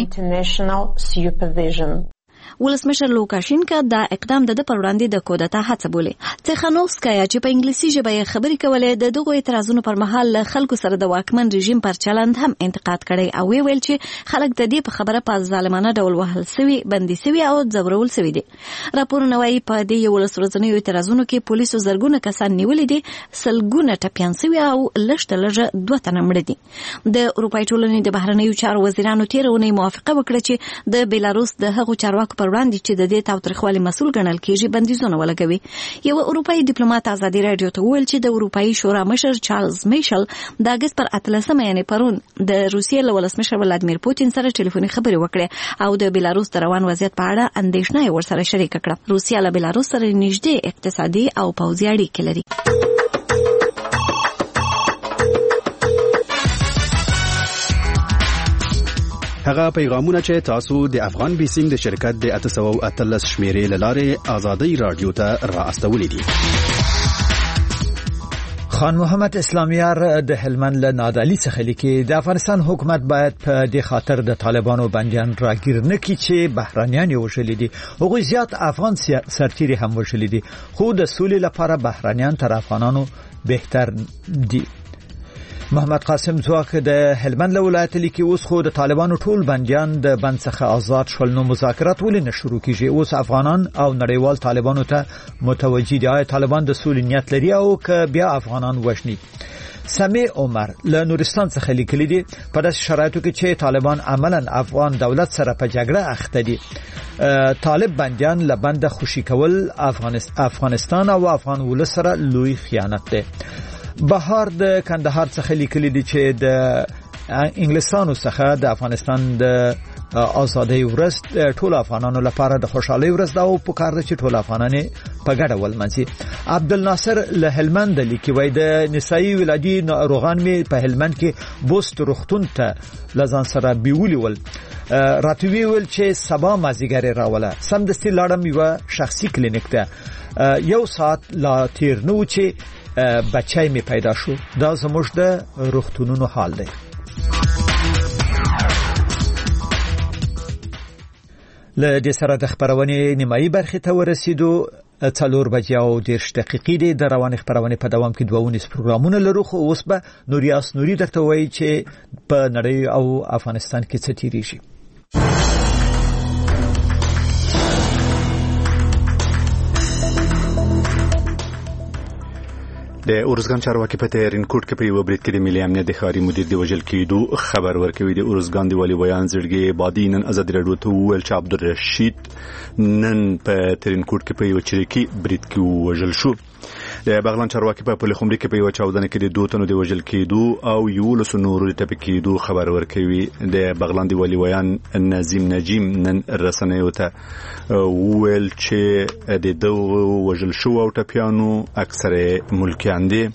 Speaker 3: وکړي.
Speaker 7: ولسمشر لوکاشینکا دا اقدام د پر وړاندې د کودتا هڅه بولي. تیخانوفسکایا چې په انګلیسي ژبه یې خبرې کولې د دغو اعتراضونو پر مهال له خلکو سره د واکمن رژیم پر چلند هم انتقاد کړي او ویل چې خلک د دې په خبره په ظالمانه ډول وهل سوي، بندي سوي او ځورول سوي دي. راپورونه وايي په دې 11 ورځنیو اعتراضونو کې پولیسو زرګونه کسان نیولې دي، سلګونه ټپيان سوي او لږ 2 تنه مړه دي. د اروپאי ټولنې د بهرنیو چارو وزیرانو تیرونه موافقه وکړه چې د بلاروس د هغو چارواکو پر وړاندې چې د دې تاوتریخوالي مسؤل ګڼل کېږي بندیزونه ولګوي. یو اروپאי ډیپلوماټ آزادي رادیو ته وویل چې د اروپאי شورا مشر چارلز میشل د اگست پر 18 یعنی پرون د روسیې له ولسمشر ولادیمیر پوتین سره ټلیفوني خبرې وکړې او د بلاروس د روان وضعیت په اړه اندېښنه یې ورسره شریک کړه. روسیه له بلاروس سره نږدې اقتصادي او پوځي اړیکې لري.
Speaker 14: هغه پیغامونه چې تاسو د افغان بیسینګ د شرکت د 813 شمیرې لاره آزادی رادیو ته را استولې دي.
Speaker 1: خان محمد اسلامیار د هلمند له نادعلي څخه لیکي د افغانستان حکومت باید په دې خاطر د طالبانو بندیان راګیر نه کړي چې بهرانيان یې وشلې دي. هغوی زیات افغان سرتیري هم وشلې دي، خو د سولې لپاره بهرانيان تر افغانانو بهتر دي. محمد قاسم ځواک د هلمند ولایت لیکي اوس خو د طالبانو ټول بندیان د بند څخه آزاد شول، نو مذاکرات ولې نه شروع کیږي؟ اوس افغانان او نړیوال طالبانو ته متوجي دي. آیا طالبان د سولې نیت لري او که بیا افغانان وښني؟ سمیع عمر له نورستان څخه لیکلي دي په داسې شرایطو کې چې طالبان عملاً افغان دولت سره په جګړه اخته دي، طالب بندیان له بنده خوشي کول افغانستان او افغان ولس سره لوی خیانت دی. بهار د کندهار څخه لیکلي دي چې د انګلیسانو څخه د افغانستان د آزادۍ ورځ ټول افغانانو لپاره د خوشحالۍ ورځ ده او په کار ده چې ټول افغانان په ګډه ولمانځي. عبدالناصر له هلمند لیکي وای د نسایي ولادي ناروغان می په هلمند کې بوست روغتون ته لزان سره بیولي ول راتوی ول چې سبا مازیګر راوله سمدستي لاړم یو شخصي کلینیک ته یو ساعت لا تیر نو چې بچای می پیدا شو. دا زموږ د روغتونونو حال دی. له دې سره د خبرونې نیمایي برخې ته ورسېدو. 4 بجې او 10 دقیقې دي د روانې خبرونې په دوام کې 2 پروګرامونه لرو خو اوس به نوریاس نوري درته وایي چې په نړۍ او افغانستان کې څه تیریږي.
Speaker 2: د اورزګان چارواکي په تهرانکوټ کې په یو بریټ کې د ملي امنیت د ښاري مدیر دی وژل کېدو خبر ورکوي. د اورزګان دی والی ویان زړګي بادي نن ازادي راډیو ته ویل چې عبدالرشید نن په تهرانکوټ کې په یو چریکي بریټ کې وژل شو. د بغلان چارواکي په پلخمري کې په یو چاودنه کې د 2 تنو دی وژل کېدو او یو لس نورو د ټپي کېدو خبر ورکوي. د بغلان دی والی ویان نجیم نن رسنیو ته ویل چې د دوه وژل شو او ټپيانو اکثره ملکي اندي.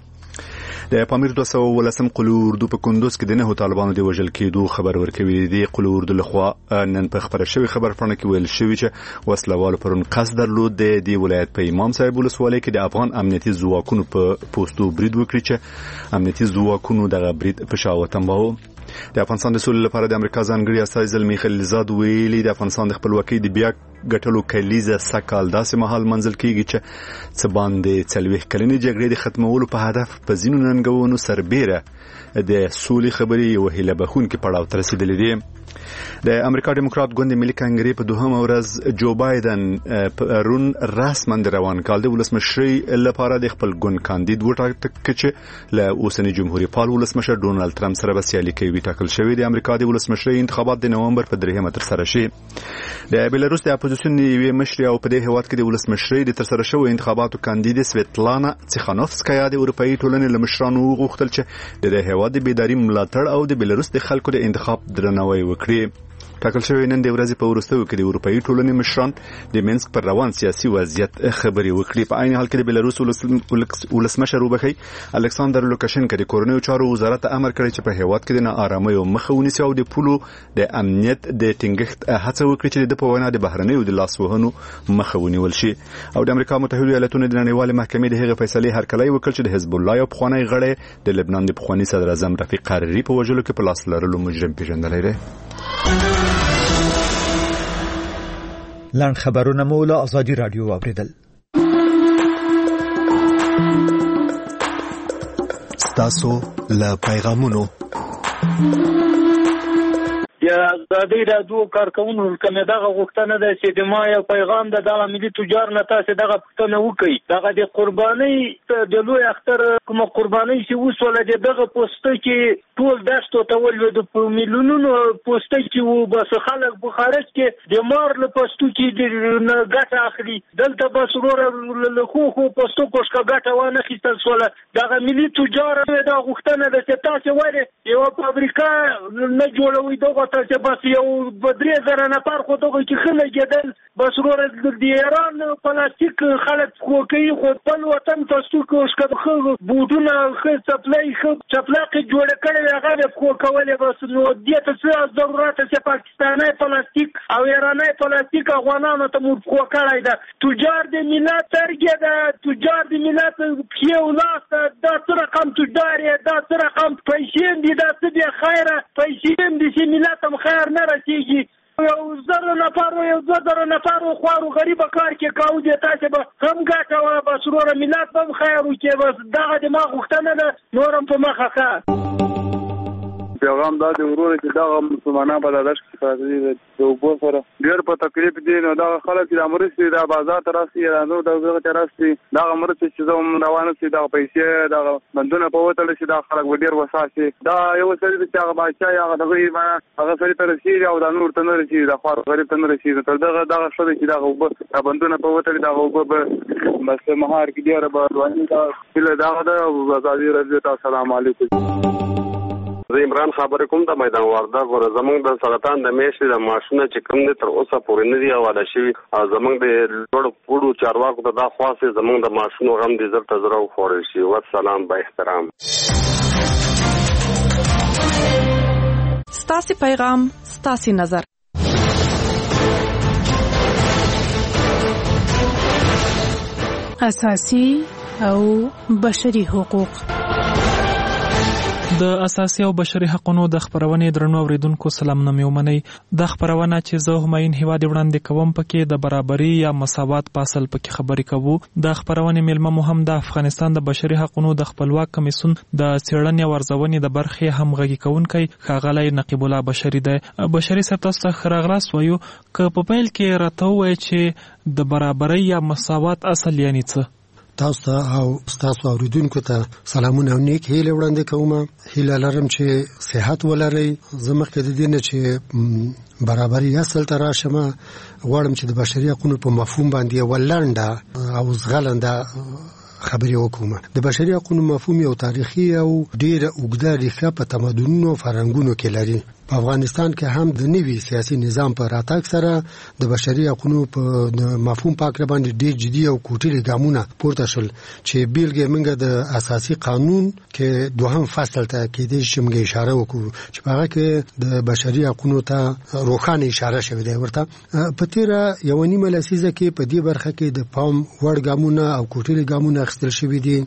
Speaker 2: د پامیر 213 قلو اردو په کندوز کې د نه طالبانو دی وژل کېدو خبر ورکوي. د قلو اردو لخوا نن په خبره شوی خبر پرونه کې ویل شوی چې وسلوال پرون قصد درلود د ولایت په امام صاحب ولسوالۍ کې د افغان امنیتي ځواکونو په پوسټو برید وکړي چې امنیتي ځواکونو دغه برید په شاو تنباو. د افغانستان د سولې لپاره د امریکا ځانګړي استازي زلمی خلیلزاد ویلي د افغانستان د خپلواکۍ د بیا ګټلو کلیزه سکهال داسې مهال منزل کیږي چې څه باندې 40 کلنې جګړې د ختمولو په هدف په ځینو ننګونو سربېره د سولې خبرې یو هیله بخونکې پړاو ته رسیدلې دي. د امریکا ډیموکرات ګوند ملي کنګرې په دوهمه ورځ جو بایدن پرون رسما روان کال د ولسمشرۍ لپاره د خپل ګوند کاندید وټاکه چې له اوسنی جمهوریت پال ولسمشر ډونالد ټرمپ سره به سیالي کوي. ټاکل شوی د امریکا د ولسمشرۍ انتخابات د نومبر په 3 ترسره شي. د بیلاروس د اپوزیسیون یوې مشرې او په دې هیواد کې د ولسمشرۍ د ترسره شوی انتخاباتو کاندید سویتلانا تیخانوفسکایا د اروپאי ټولنې له مشرانو وغوښتل چې د هیواد د بیداری ملاتړ او د بیلاروس د خلکو د انتخاب درناوی وکړي. ټاکل شوی نن د ورځې په وروستیو کې د اروپאי ټولنې مشران د مینسک پر روان سیاسي وضعیت خبري وکړي. په عین حال کې د بیلاروس ولسمشر وبخي الکساندر لوکاشنکو د کورونیو چارو وزارت امر کړی چې په هیواد کې د ناارامۍ او مخه ونیسي او د پولو د امنیت د ټینګښت هڅه وکړي چې د په وینا د بهرنیو د لاسوهنو مخه ونیول شي. او د امریکا متحده ایالاتونو د نړیوال محکمې د هغې فیصلې هرکلی وکړ چې د حزب الله یو پخوانی غړی د لبنان د پخوانی صدر اعظم رفیق حریری په وژلو کې په لاس لرلو مجرم پیژندلی دی. لاند خبرونه مو له آزادي رادیو اوریدل.
Speaker 4: ستاسو له پیغامونو
Speaker 22: یا آزادي رادیو کارکونکو کومه دغه غوښتنه ده چې د ما یو پیغام د دغه ملي تجار نه تاسو دغه پښتنه وکي دغه د قرباني د لوی اختر کومه قرباني چې وسوله دغه پوسټ کې ټول داشتو ته ولود په میلیونونو پوسټ کې وو بس خلک بخارج کې د مار له پوسټو کې د ګټه اخلي دلته بس ورور له خو پوسټو کوشکا ګټه ونه خېستل سوله دغه ملي تجار د غوښتنه ده چې تاسو وایي یو فابریکا نه جوړوي دغه چې بس یو 3000 نفر خو دغه کې خلک کېدل بس ورور د ایران پلاستیک خلک خو کوي خو په وطن تاسو کوشکا بوټونه خې سپلای خو چپلاقي جوړ کړي هغه خو کولې بس نو دې ته څه ضرورت چې پاکستاني پلاستیک او ایراني پلاستیک افغانانو ته مو خو کړای دا تجار د ملت ترګه دا تجار د ملت یو لاس دا څه رقم تجار دا څه رقم پیسې دي دا څه دی خیره پیسې دي چې ملت هم خیر نه رسیږي یو 1000 نفر او یو 2000 نفر خو غریب کار کې کاو دي تاسو به هم ګټه و بس ورور ملت هم خیر وکي بس دغه د ما غوښتنه ده نورم په مخه ښه
Speaker 5: پیغام دا د ورور چې دا مسلمانان په داش کې راځي د وګور سره ډېر په تکلیف دي نو دا خلک د امرسي دا بازار تراسي نو دا زغه تراسي دا امرسي چې زموږ روانه سي دا پیسې دا بندونه په وته لشي دا خلک ډېر وساسي دا یو سړي چې هغه بچا هغه دغه ما هغه سړي ته رسیدي او دا نور ته نه رسیدي دا خو غریب ته نه رسیدي تر دغه شوه چې دا وګ بندونه په وته دا وګ بس مهار کې ډېر باندې دا بل دا آزادي رضی الله السلام علیکم
Speaker 13: زه عمران خبرې کوم د میدان وارده غره زمونږ د سرطان د میاشتې د ماشونه چې کوم دي تر اوسه پورې نه دی حواله شوي او زمونږ د لوړ پوړو چارواکو ته دا خواست زمونږ د ماشونو غم دي زر ته زر وخوړل شي. والسلام با احترام.
Speaker 23: ستاسو پیغام ستاسو نظر.
Speaker 17: اساسي او بشري حقوق.
Speaker 24: د اساسي او بشري حقوقو د خبرونې درنو اوریدونکو سلام نوم یو منی د خبرونه چې زه هماین هیواد وړاندې کوم پکې د برابرۍ یا مساوات په اصل پکې خبرې کوو. د خبرونې ملمه مهم د افغانستان د بشري حقوقو د خپلواک کمیسیون د څېړنې او ارزونې د برخې همغږي کوونکی ښاغلی نقیب الله بشری دی. بشری صاحب تاسو ته راغلاست وایو که په پیل کې راته وایي چې د برابرۍ یا مساوات اصل یعنی څه؟
Speaker 25: تاسو ته او تاسو اوریدونکو ته سلامونه او نیک هیله وړاندې کوم. هیله لرم چې صحت ولرئ. زموږ کې د دې نه چې برابرۍ اصل ته راشم غواړم چې د بشري حقوقو په مفهوم باندې ولنډه او زغلنده خبرې وکوم. د بشري حقوقو مفهوم یو تاریخي او ډېر اوږده ریښه په تمدنونو او فرهنګونو کې لري. په افغانستان کې هم د نوي سیاسي نظام په راتګ سره د بشري حقوقو په مفهوم پاک باندې ډېر جدي او کوټلي ګامونه پورته شول چې بیلګې موږ د اساسي قانون کې دوهم فصل ته کېدای شي موږ اشاره وکړو چې په هغه کې د بشري حقوقو ته روښانه اشاره شوې ده. ورته په تیره یو نیمه لسیزه کې په دې برخه کې د پام وړ ګامونه او کوټلي ګامونه اخیستل شوي دي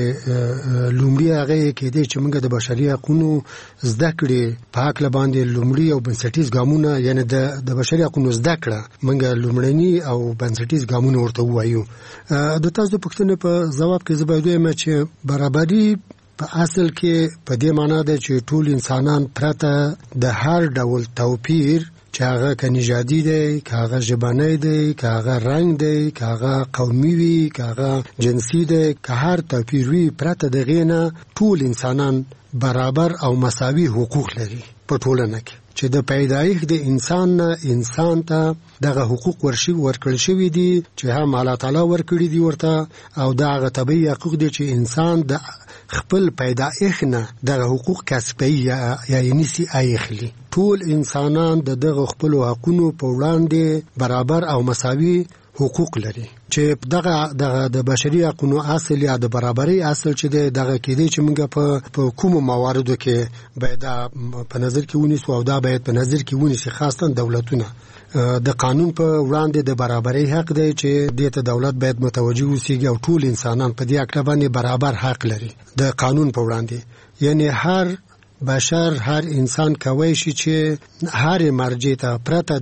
Speaker 25: چې لومړی هغه کېدای چې موږ د بشري حقوقو زده کړې په حق لبان د لومړی او بنسټیز ګامونه یعنی د بشري حقوقو زده کړه موږ لومړني او بنسټیز ګامونه ورته وایو. د تاسو د پوښتنې په ځواب کې زه باید وایم چې برابري په اصل کې په دې معنی ده چې ټول انسانان پرته د هر ډول توپیر چې هغه که نژادي دی که هغه ژبنی دی که هغه رنګ دی که هغه قومي وي که هغه جنسي دی که هر توپیر وي پرته د هغې نه ټول انسانان برابر او مساوي حقوق لري په ټولنه کې چې د پیدایښت د انسان نه انسان ته دغه حقوق ورکړل شوي دي چې هم الله تعالی ورکړي دي ورته او دا هغه طبیعي حقوق دي چې انسان د خپل پیدایښت نه دغه حقوق کسبي یا نسی اخلي. ټول انسانان دغه خپل حقوقو په وړاندې برابر او مساوي حقوق لري چې دغه د بشري حقوقو اصل یا د برابرۍ اصل چې دغه کېدی چې موږ په کوم مواردو کې باید په نظر کې ونیسو او دا باید په نظر کې ونیسي خاصه دولتونه. د قانون په وړاندې د برابرۍ حق دی چې دې ته دولت باید متوجه اوسیږي او ټول انسانان په دې حق باندې برابر حق لري د قانون په وړاندې. یعنی هر بشر هر انسان کوي شي چې هر مرجع ته پرته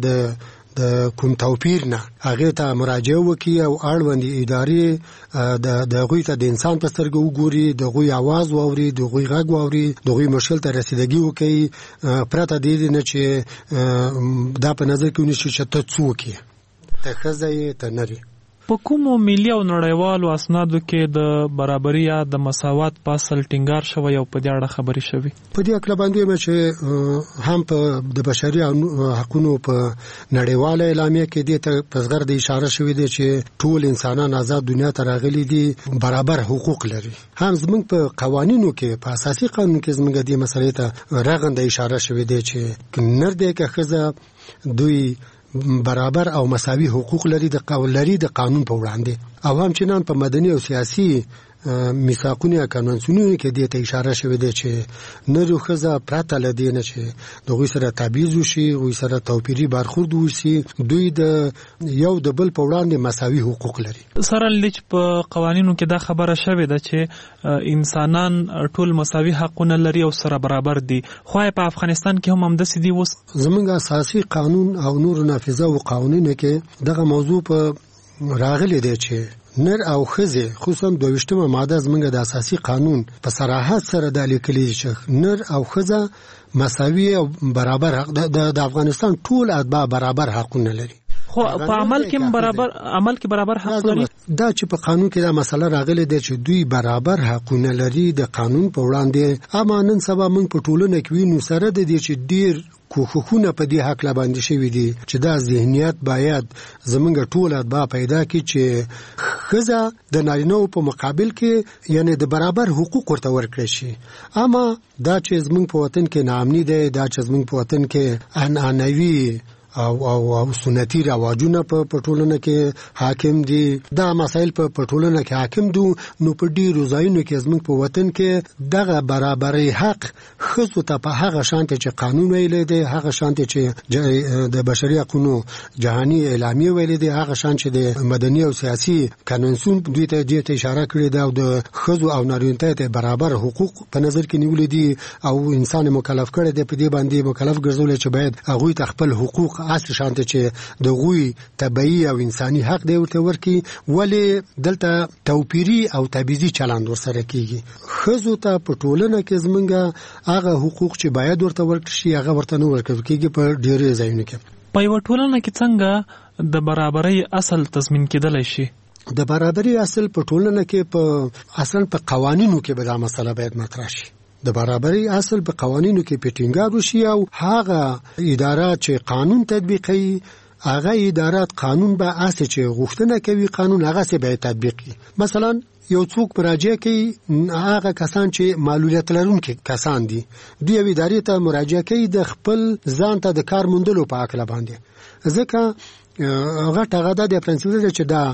Speaker 25: د کوم توپیر نه هغه ته مراجعه وکړي او اړوندې ادارې د غوي ته د انسان په سترګو وګوري د غوي आवाज واوري د غوي غږ واوري د غوي مشکل ته رسیدګي وکړي پرته دې نه چې دا په نظر کې ونیسي چې ته څوک یې ته ښځه یې ته نر یې.
Speaker 24: په کومو ملي او نړیوالو اسنادو کې د برابرۍ یا د مساوات په اصل ټینګار شوی او په دې اړه خبرې شوي؟
Speaker 25: په دې اړه باندې چې هم په د بشري حقوقو په نړیواله اعلامیه کې دې ته په زغر د اشاره شوی دی چې ټول انسانان آزاد دنیا ته راغلي دي برابر حقوق لري. هم زموږ په قوانینو کې په اساسي قانون کې زموږ دې مسلې ته رغنده اشاره شوی دی چې نر دې که ښځه دوی برابر او مساوي حقوق لري د قانون په وړاندې او هم چې نن په مدني او سیاسي میثاقونه یا کنوانسیونونو کې دې ته اشاره شوې ده چې نر او ښځه پرته له دې نه چې د غوی سره تبعیض وشي غوی سره توپیري برخورد وشي دوی د یو د بل په وړاندې مساوي حقوق لري.
Speaker 24: سره لچ په قوانینو کې دا خبره شوې ده چې انسانان ټول مساوي حقونه لري او سره برابر دي خو په افغانستان کې هم همداسې دي. اوس
Speaker 25: زموږ اساسي قانون او نور نافذه او قوانینو کې دغه موضوع په راغلي دی چې نر او ښځې خصوصا 22مه ماده زمونږ د اساسي قانون په صراحت سره د لیکلي چې نر او ښځه مساوي او برابر حق د افغانستان ټول اتباع برابر حقونه لري.
Speaker 24: خو په عمل کې برابر حق لري.
Speaker 25: دا چې په قانون کې دا مسله راغلې ده چې دوی برابر حقونه لري د قانون په وړاندې. اما نن سبا موږ په ټولنه کې وینو سره د دې چې ډیر کوښښونه په دې حق لا باندې شوي دي چې دا ذهنیت باید زمونږ ټول اتباع پیدا کړي چې ښځه د نارینه‌و په مقابل کې یعنی د برابر حقوق ورته ورکړي شي. اما دا چې زمونږ په وطن کې ناامني ده، دا چې زمونږ په وطن کې عنعنوي او سنتي رواجونه په ټولنه کې حاکم دي، دا مسایل په ټولنه کې حاکم دي، نو په ډیرو ځایونو کې زموږ په وطن کې دغه برابرۍ حق ښځو ته په هغه شانته چې قانون ویلی دی، هغه شانته چې د بشري حقوقو جهاني اعلامیه ویلی دی، هغه شان چې د مدني او سیاسي کنونسیون دوی ته دې اشاره کړې ده او د ښځو او نارینه ته برابر حقوق په نظر کې نیولې دي او انسان مکلف کړی دی، په دې باندې مکلف ګرځولې چې باید هغوی ته خپل حقوق اصل شانته چې د غوی طبيعي او انساني حق دی ورته ورکی. ولی دلته توپیری او تبعیضي چلند ورسره کیږي. ښځو ته په ټولنه کې زمونږ هغه حقوق چې باید ورته ورکړي شي هغه ورته نه ورکړل کیږي په ډیرو ځایونو کې.
Speaker 24: په یو ټولنه کې څنګه د برابرۍ اصل تضمین کېدلی شي؟
Speaker 25: د برابرۍ اصل په ټولنه کې په اصل په قوانینو کې به دا مسله باید مطرح شي. د برابرۍ اصل په قوانینو کې پټینګار وشي او هغه ادارات چې قانون تطبیقوي هغه ادارات قانون به اساس چې غوښتنه کوي قانون هغه سه به تطبیقي. مثلا یو څوک مراجعه کوي هغه کسان چې معلولیت لرونکي کسان دي، دوی ادارې ته مراجعه کوي د خپل ځان ته د کار موندلو په اړه باندې، ځکه هغه د پرنسپل چې دا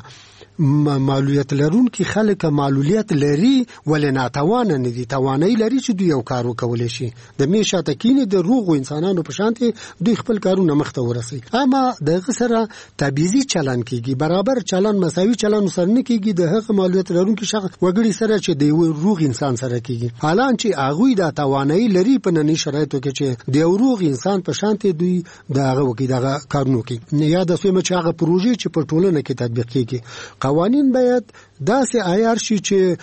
Speaker 25: معلولیت لرونکي خلک معلولیت لري ولې ناتوانه نه دي، توانایي لري چې دوی یو کار وکولای شي. د میشاته کینې د روغو انسانانو په شانتي دوی خپل کارونه مخته ورسي. اما دغه سره تبعیضي چلن کیږي، برابر چلن مساوي چلن سره نه کیږي د هغه معلولیت لرونکي شخص وګړي سره چې د روغ انسان سره کیږي. حالان چې هغه د توانایي لري په ننني شرایطو کې چې د روغ انسان په شانتي دوی دغه وکي دغه کارونه کوي. یا د سیمه چې هغه پروژې چې په ټولنه کې تطبیق کیږي، قوانین باید داسې عیار شي چې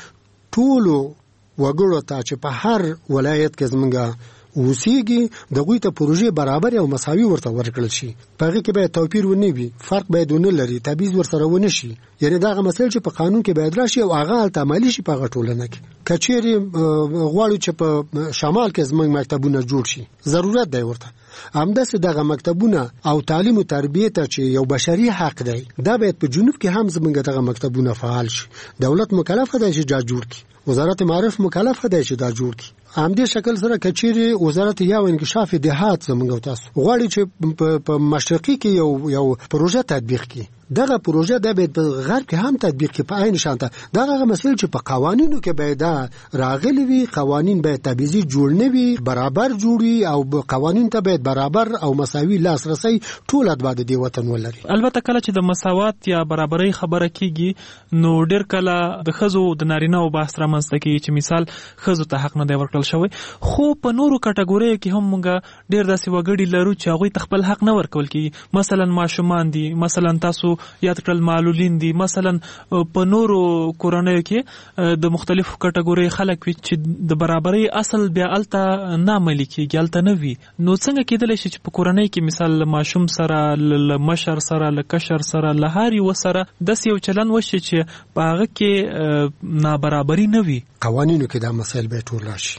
Speaker 25: ټولو وګړو ته چې په هر ولایت کې زمونږ اوسېږي دغوی ته پروژې برابر او مساوي ورته ورکړل شي. په هغه کې باید توپیر ونه وي، فرق باید ونه لري، تبعیض ورسره ونه شي. یعنی دغه مسایل چې په قانون کې باید راشي او هغه عملي شي په ټولنه کې. کچېری غواړو چې په شمال کې زمونږ مکتبونه جوړ شي، ضرورت دی ورته. همداسې دغه مکتبونه او تعلیم او تربیه ته چې یو بشري حق دی، دا باید په جنوب کې هم زمونږ دغه مکتبونه فعال شي. دولت مکلف دی چې دا جوړ کړي، وزارت معارف مکلف دی چې دا جوړ کړي. همدې شکل سره کچېری وزارت یا انکشاف دهات زمونږ تاسو غواړي چې په مشرقي کې یو پروژه تطبیق کړي، دغه پروژه د باید په غرب کې هم تطبیق کړي په عین شانته. دغه مسایل چې په قوانینو کې باید راغلي وي، قوانین باید تبعیضي جوړ نه وي، برابر جوړي او قوانین ته باید برابر او مساوي لاسرسي ټول اتباع د وطن ولري.
Speaker 24: البته کله چې د مساوات یا برابرۍ خبره کیږي نو ډېر کله د ښځو د نارینه او بحث رامنځته کیږي چې مثال ښځو ته حق نه دی ورکړل شوی، خو په نورو کټګوریو کې هم موږ ډېر داسې وګړي لرو چې هغوی ته خپل حق نه ورکول کیږي. مثلا ماشومان دي، مثلا تاسو یاد کړل معلولین دي، مثلا په نورو کورنیو کې د مختلفو کټګوري خلک وي چې د برابرۍ اصل بیا الته نه عملي کیږي، الته نه وي. نو څنګه کېدلی شي چې په کورنۍ کې مثال له ماشوم سره، له مشر سره، له کشر سره، له هر یو سره داسې یو چلن وشي چې په هغه کې نابرابري نه وي؟
Speaker 25: قوانینو کې دا مسایل به ټول راشي.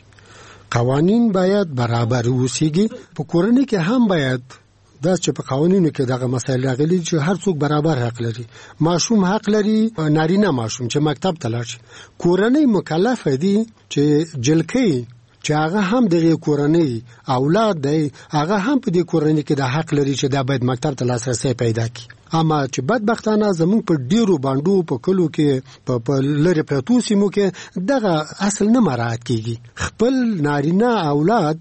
Speaker 25: قوانین باید برابر اوسېږي. په کورنۍ کې هم باید دا چې په قوانینو کې دغه مسایل راغلي چې هر څوک برابر حق لري. ماشوم حق لري، نارینه ماشوم چې مکتب ته لاړ شي. کورنۍ مکلف دي چې جلکې چې هغه هم د کورنۍ اولاد دی، هغه هم په دې کورنۍ کې د حق لري چې دا باید مکتب ته لاسرسي پیدا کړي. اما چې بدبختانه زموږ په ډیرو باندې په کلو کې په لری پرتو سیمو کې دغه اصل نه مراعات کیږي. خپل نارینه اولاد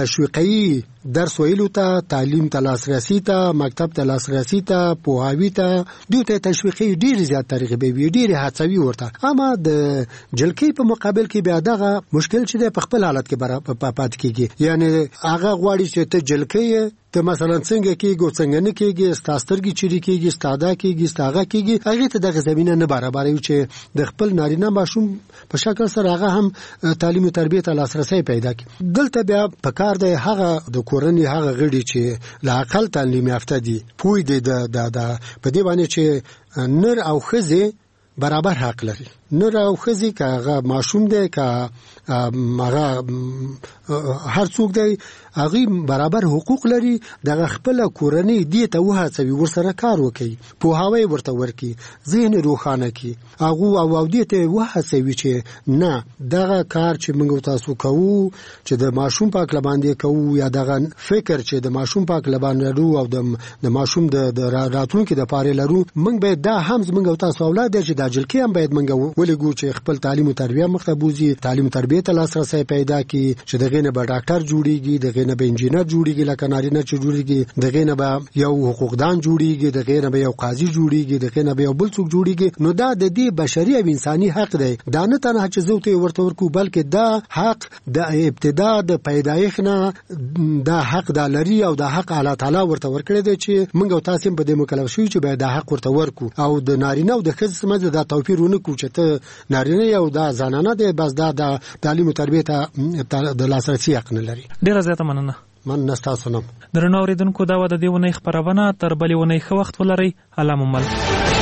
Speaker 25: تشویقي درس ویلو ته، تعلیم ته لاسرسي ته، مکتب ته لاسرسي ته، پوهاوی ته دوی ته تشویقي ډیر زیات طریقې به وي، ډیر هڅوي ورته. اما د جلکې په مقابل کې بیا دغه مشکل چې په خپل حالت کې پات کیږي. یعنی هغه غواړي چې ته جلکې ته مثلا څنګه کېږي څنګه نه کېږي ستاسترګي چيري کېږي ستاده کېږي ستاغه کېږي هغه ته د زمينه نه برابرې چې د خپل نارینه ماشوم په شکل سره هغه هم تعلیم او تربیه ته لاسرسي پیدا کړي. دلته بیا په کار دی هغه د کورنۍ هغه غړي چې لا عقل تعلیم یافته دي پوی دي د په دې باندې چې نر او ښځه برابر حق لري. نر او ښځه کاغه ماشوم دی کا هغه هر څوک دی هغه برابر حقوق لري. د خپل کورنۍ دی ته وهڅوي ورسره کار وکړي پوهاوی ورته ورکړي ذهن روښانه کړي هغه او دی ته وهڅوي چې نه دغه کار چې موږ تاسو کوو چې د ماشوم پاک لباندې کوو یا دغه فکر چې د ماشوم پاک لباندې لرو او د ماشوم د راتلونکي د پاره لرو موږ به دا هم موږ تاسو اولاد چې د اجل کې هم باید موږ ولګو چې خپل تعلیم او تربیه مختبوزي تعلیم تربیه ته لاسرسي پیدا کړي چې دغه نه به ډاکټر جوړيږي دغه نه به انجینر جوړيږي لکه نارینه چې جوړيږي دغه نه به یو حقوقدان جوړيږي دغه نه به یو قاضي جوړيږي دغه نه به یو بل څوک جوړيږي. نو دا د دې بشري او انساني حق دی. دا نه تنها چې زوته ورته ورکو بلکې دا حق د ابتدا د پیدایښت نه دا حق د لري او دا حق الله تعالی ورته ورکړي دی چې موږ تاسو په دې مکلف شو چې به دا حق ورته ورکو او د نارینه او د ښځې سمجه دا توپیر ونه کو چې ته نارینه یو دا زنانه دی بس دا د تعلیم او تربیه ته د لاسرسي حق نه لري.
Speaker 24: ډیره زیاته مننه.
Speaker 25: من نستاسو نم
Speaker 24: درنو اوریدونکو دا و د دې ونې خبرونه تر بلې ونې ښه وخت ولرئ. الله مو مل.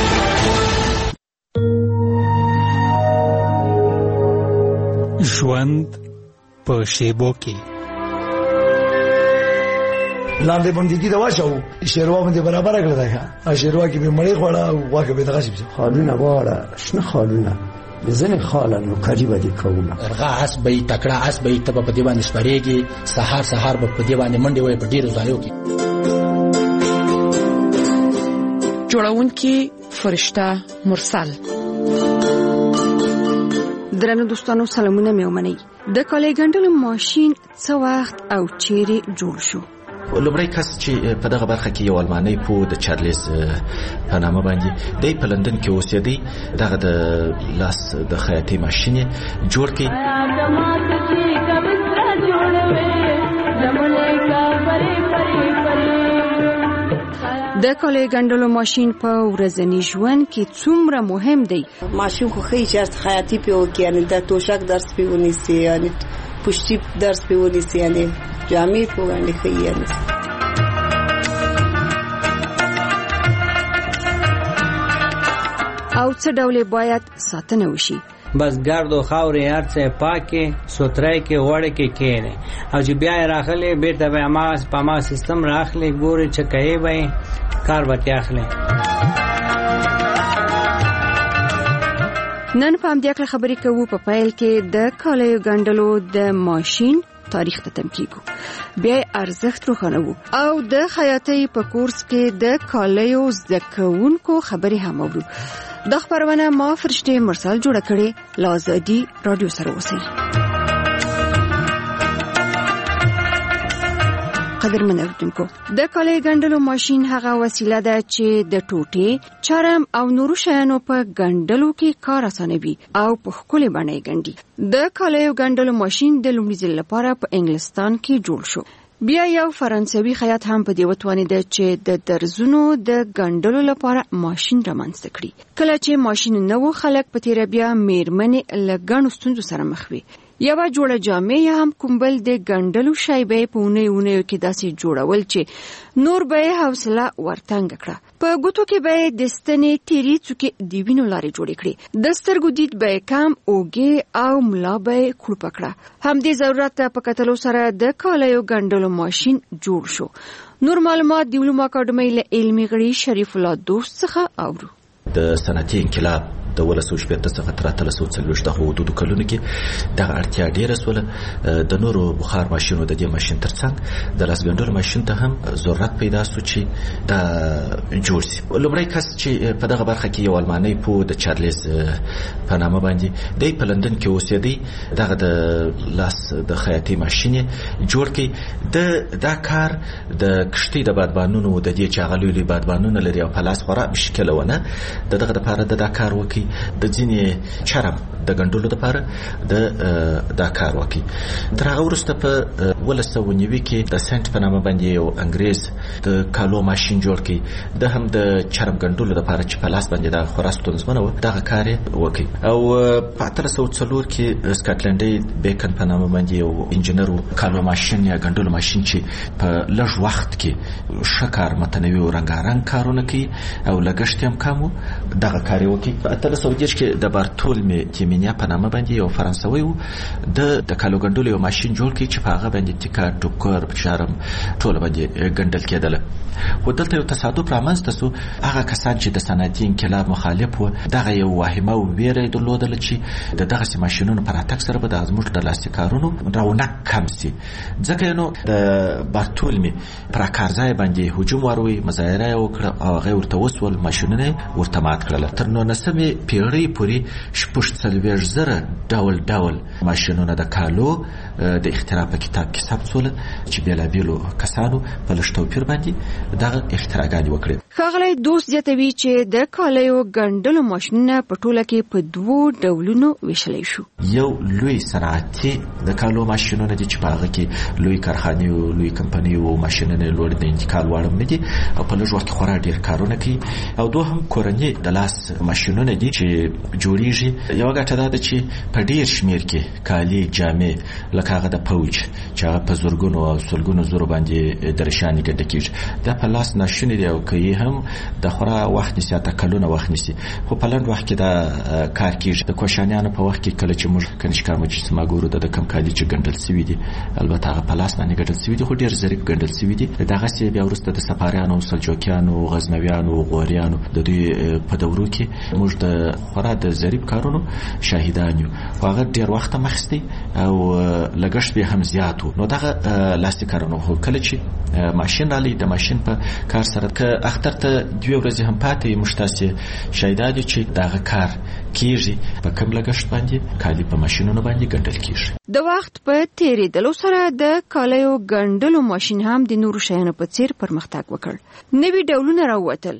Speaker 8: ژوند په شیبو کې
Speaker 10: لاندې باندې د واښو شیروا باندې برابر کړل دا شیروا کې به مړی خوړه او واکه به دغه شي
Speaker 11: خالونه واړه شنه خالونه بزنه خالن کاری باندې کوم
Speaker 15: هغه اس به تکړه اس به ته په دی باندې سپریږي سحر به په دی باندې منډي وای په ډیرو ځایو کې
Speaker 23: جوړونکي فرشته مرسل.
Speaker 16: درنو دوستانو سلامونه مې ومنئ. د کالي ګنډلو ماشين څه وخت او چیرې جوړ شو؟
Speaker 15: لومړی کس چې په دغه برخه کې یو المانی په د چارلز په نامه باندې د په لندن کې اوسېدی دغه د لاس د خیاطۍ ماشين جوړ کړي.
Speaker 16: د کالي ګنډلو ماشين په ورځني ژوند کې څومره مهم دی؟
Speaker 26: ماشين خو خیلی خیاطۍ په وکړي یعنی د توشک درس پیونی سي یعنی پښتي درس پیونی سي یعنی جامې په باندې خیانه
Speaker 16: او څه ډول باید ساتنه وشي؟
Speaker 27: بس ګرد او خاورې هرڅه پاکه سوترای کې وړه کې کېنه او چې بیا راخلې بیرته به ما سیستم راخلې ګوري چې کوي به کار به اخلي.
Speaker 16: نن په دې اړه خبرې کوو. په پیل کې د کالي ګنډلو د ماشين تاریخ ته تم کیږو بیا ارزښت روښانه او د خیاطۍ په کورس کې د کالیو زکونکو خبرې هم اورو. د خبرونه ما فرشته مرسل جوړه کړې. لازدي رادیو سره اوسئ. قدرمن اوریدونکو د کالی ګنډلو ماشين هغه وسیله ده چې د ټوټې چرم او نورو شیانو په ګنډلو کې کار اسانوي او په خپل باندې ګنډي. د کالی ګنډلو ماشين د لومړي ځل لپاره په انګلستان کې جوړ شو. بیا یو فرانسوي خیاط هم په دې وتوانید چې د درزونو د ګنډلو لپاره ماشين رامنځته کړي. کله چې ماشين نو خلک په تیر بیا میرمنې لګڼو ستونزو سره مخ وي. یا با جوړه جامې هم کومبل د ګنډلو شایبې په اونې کې داسې جوړول چې نور به حوصله ورتنګ کړه. په ګوتو کې به د ستنې تیری څوکې د وینو لارې جوړې کړې. د سترګو دید به کم اوګې او ملا به کړو پکړه. هم دې ضرورت په کتلو سره د کالیو ګنډلو ماشين جوړ شو. نور معلومات د علومو اکاډمۍ له علمي غړي شریف الله دوست څخه اورو.
Speaker 15: د صنعتي انقلاب د 1940 څخه تر 1940 د حدودو کلونو کې د اړتیا ډیره سوله د نورو بخار ماشينو د دې ماشين ترڅنګ د لاس ګنډلو ماشين ته هم ضرورت پیدا شو چې دا جوړ شي. لومړی کس چې په دغه برخه کې یو المانی په د چارلز په نامه باندې د په لندن کې اوسېدی دغه د لاس د خیاطۍ ماشين جوړ کړي. دا کار د کشتۍ د بادبانونو د دې چاغلولي بادبانونو لري او په لاس خورا مشکل ونه دغه لپاره د کار وکي د ځینې چرم د ګندلو لپاره د کار وکړي. تر هغه وروسته په 1990 کې د سنت په نامه باندې یو انګريز د کالو ماشين جوړ کړي. د هم د چرم ګندلو لپاره چې په لاس باندې د خورستون زمنه و دغه کار وکړي. او په 1804 کې سکاټلنډي بیکن په نامه باندې یو انجنیر کالو ماشين یا ګندلو ماشين چې په لږ وخت کې شکار متنوع او رنگارنګ کارونه کوي او لګښت هم کم و. دغه کار وکړي. په 1810 کې د بارتولمي تیمینیا په نامه باندې یو فرانسوي و د کالو ګندلو یو ماشين جوړ کړي چې په هغه باندې ټیکا ټوکر چرم ټول باندې ګندل کېدل. خو دلته یو تصادف رامنځته شو. هغه کسان چې د صنعتي انقلاب مخالف و دغه یو واهمه او ویره درلودل چې دغه ماشينونو پر اتک سره به د ازموږ د لاسي کارونو رونق کم شي. ځکه نو د بارتولمي پر کارځای باندې هجوم وروي مظاهره وکړه او هغه ورته وسول ماشينونه ورته مات کړل. تر 19مې پیړۍ پورې شپږ څلوېښت زره ډول ماشينونه د کالو د اختراع په کتاب کې ثبت شول چې بیلابیلو کسانو په لږ توپیر باندې دغه اختراعات وکړي.
Speaker 16: ښاغلی دوست زیاتوي چې د کالیو ګندلو ماشينونه په ټوله کې په دوو ډولونو ویشلی شو.
Speaker 15: یو لوی صنعتي د کالو ماشينونه دي چې په هغه کې لوی کارخانې او لوی کمپنۍ او ماشينونه لوړ د انتقال وړ مدي او په لږ وخت کې خورا ډیر کارونه کوي. او دوهم کورنۍ د لاس ماشينونه دي چې جوړیږي. یو ګټه ده چې په ډیر شمیر کې کالي جامې لکه هغه د پوج چې هغه په زورګونو او سلګونو زورو باندې درشانې ګډه کیږي. دا په لاس ناشونې دی او کوي هم د خورا وخت نسی اته کلونه وخت نسی. خو په لږ وخت کې دا کار کیږي. د کوشانیانو په وخت کې کله چې موږ کنيشکا مجسمه ګورو د کم کالي چې ګندل سوي دي البته هغه په لاس باندې ګندل سوي دي خو ډیر ظریف ګندل سوي دي. دغه سی بیا ورسته د سفاریانو سلجوکیانو غزنویانو غوریانو د دوی په دورو کې موږ د خورا د ظریف کارونو شاهدان یو. هغه ډیر وخت مخستی او لګښت به هم زیاتو. نو دغه لاسي کارونه هو کله چې ماشين علي د ماشين په کار سره ک اختر ته 2 ورځې هم پاتې مشتاسي شاهدان چې دغه کار کیږي په کم لګښت باندې کالي په ماشينونو باندې ګندل کیږي.
Speaker 16: د وخت په تیریدلو سره د کالیو ګندلو ماشين هم د نورو شیانو په څیر پرمختګ وکړ. نوي ډولونه راووتل،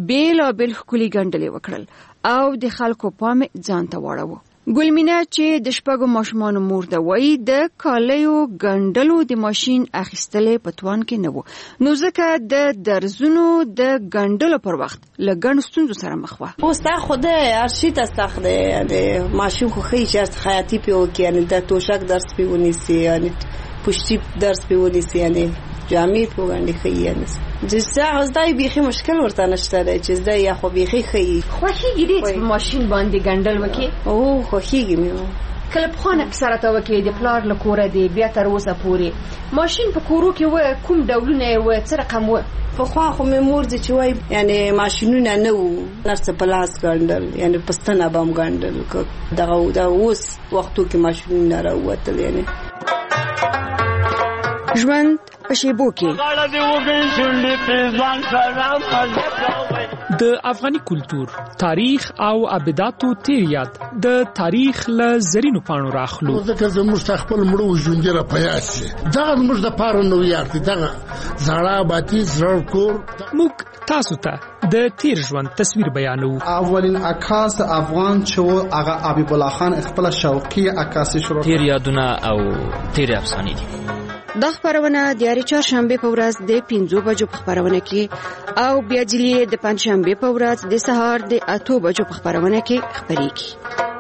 Speaker 16: بیل ښکلي ګندلې وکړل او د خلکو پام ځان ته واړاوه. ګلمینا چې د شپږو ماشومانو مور ده وایي د کالیو ګندلو د ماشين اخیستلې په توان کې نه وو. نو ځکه د درزونو د ګندلو پر وخت لګن ستونزو سره مخ وه.
Speaker 26: اوس تا خود ارشي ته سخت دی ماشين خو خې چې حیاتي پیو کې یعنی د توشک درس پیونی سي یعنی پشتي درس پیونی سي یعنی جامې په باندې خیانه جسا زدای بیخي مشکل ورته نشته دی چې زدای یا خو بیخي خي
Speaker 16: خوخيږي دې ماشين باندې ګندل وکي
Speaker 26: او خوخيږي مې
Speaker 16: کله په خانه کې سره تا وکي د پلار لکوره دی بیا تر اوسه پوري ماشين په کورو کې و کوم ډولونه و څه رقم و
Speaker 26: په خو مې مور دي چې وای یعنی ماشينونه نه وو نرسه پلاس ګندل یعنی پستنه بام ګندل دغه د اوس وختو کې ماشينونه راوتل یعنی
Speaker 16: ژوند په شیبو کې
Speaker 6: د افغاني کلچر تاریخ او ابداتو تیریات د تاریخ له زرینو پاڼو راخلو
Speaker 9: ځکه زموږ خپل مړو ژوند را پیاسي دا موږ د پاره نو یارتي دا زړه باتی زړه کور
Speaker 6: موږ تاسو ته د تیر ژوند تصویر بیانو.
Speaker 12: اولین عکاس افغان چې هغه حبیب الله خان خپل شوقي عکاسي شروع
Speaker 18: تیر یادونه او تیر افسانې دي.
Speaker 16: دا خبرونه د یاري چهارشنبه په ورځ د 5 بجو په خبرونه کې او بیا جلی د پنځشنبه په ورځ د سهار د 8 بجو په خبرونه کې خبرېږي.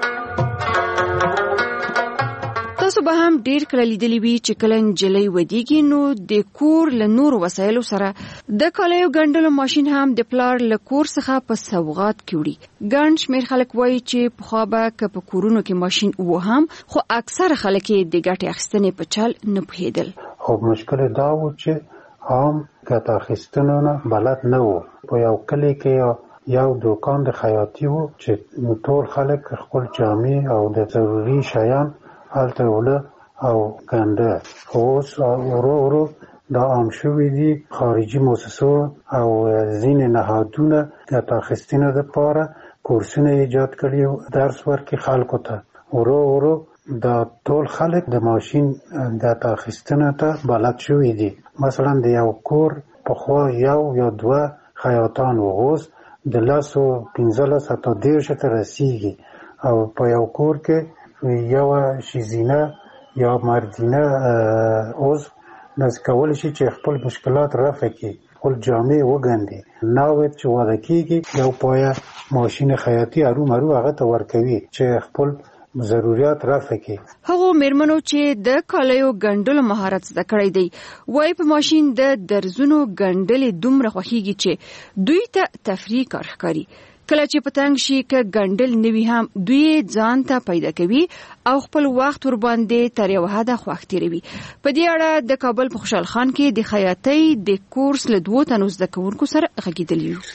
Speaker 16: تاسو به هم ډیر کله لیدلی وي چې کله نجلۍ ودیږي نو د کور له نور وسایلو سره د کالیو ګندلو ماشين هم د پلار له کور څخه په سوغات کې وړي. ګڼ شمېر خلک وایي چې پخوا به که په کورونو کې ماشين و هم خو اکثر خلک د ګټې اخیستنې په چل نه پوهېدل.
Speaker 19: خو مشکل دا و چې عام ګټه اخیستنه نه بلد نه وو. په یو کلی کې یو دوکان د خیاطي وو چې ټول خلک خپل جامې او د ضروري شیان هلته وله او ګنده. خو اوس ورو دا عام شوي دي. خارجي مؤسسو او ځینې نهادونه ګټه اخیستنې لپاره کورسونه ایجاد کړي او درس ورکړي خلکو ته. ورو دا ټول خلک د ماشين ګټه اخیستنې ته بلد شوي دي. مثلا د یو کور پخوا یو یا دوه خیاطان و اوس د 15 تا 10 ته رسیږي او په یو کور کې یو شیزینه یا مردینه عضو نس کول شي چې خپل مشکلات رفع کړي، خپل جامې وګندي، ناوې چې واده کیږي یو پایا ماشین خیاطي ارومرو هغه ته ورکوي چې خپل ضرورت رافع کړي.
Speaker 16: هغه مېرمنو چې د کالیو ګنډلو مهارت زده کړی دی وای په ماشین د درزونو ګنډلې دومره خوښیږي چې دوی ته تفریح کار ښکاري. کله چې پتنګ شي ک ګنډل نوي هم دوی ځان ته پیدا کوي او خپل وخت ور باندې تر یو حد خوښ تیروي. په دې اړه د کابل په خوشحال خان کې د خیاطۍ د کورس له 2 تنو زده کوونکو سره غږیدلی یو.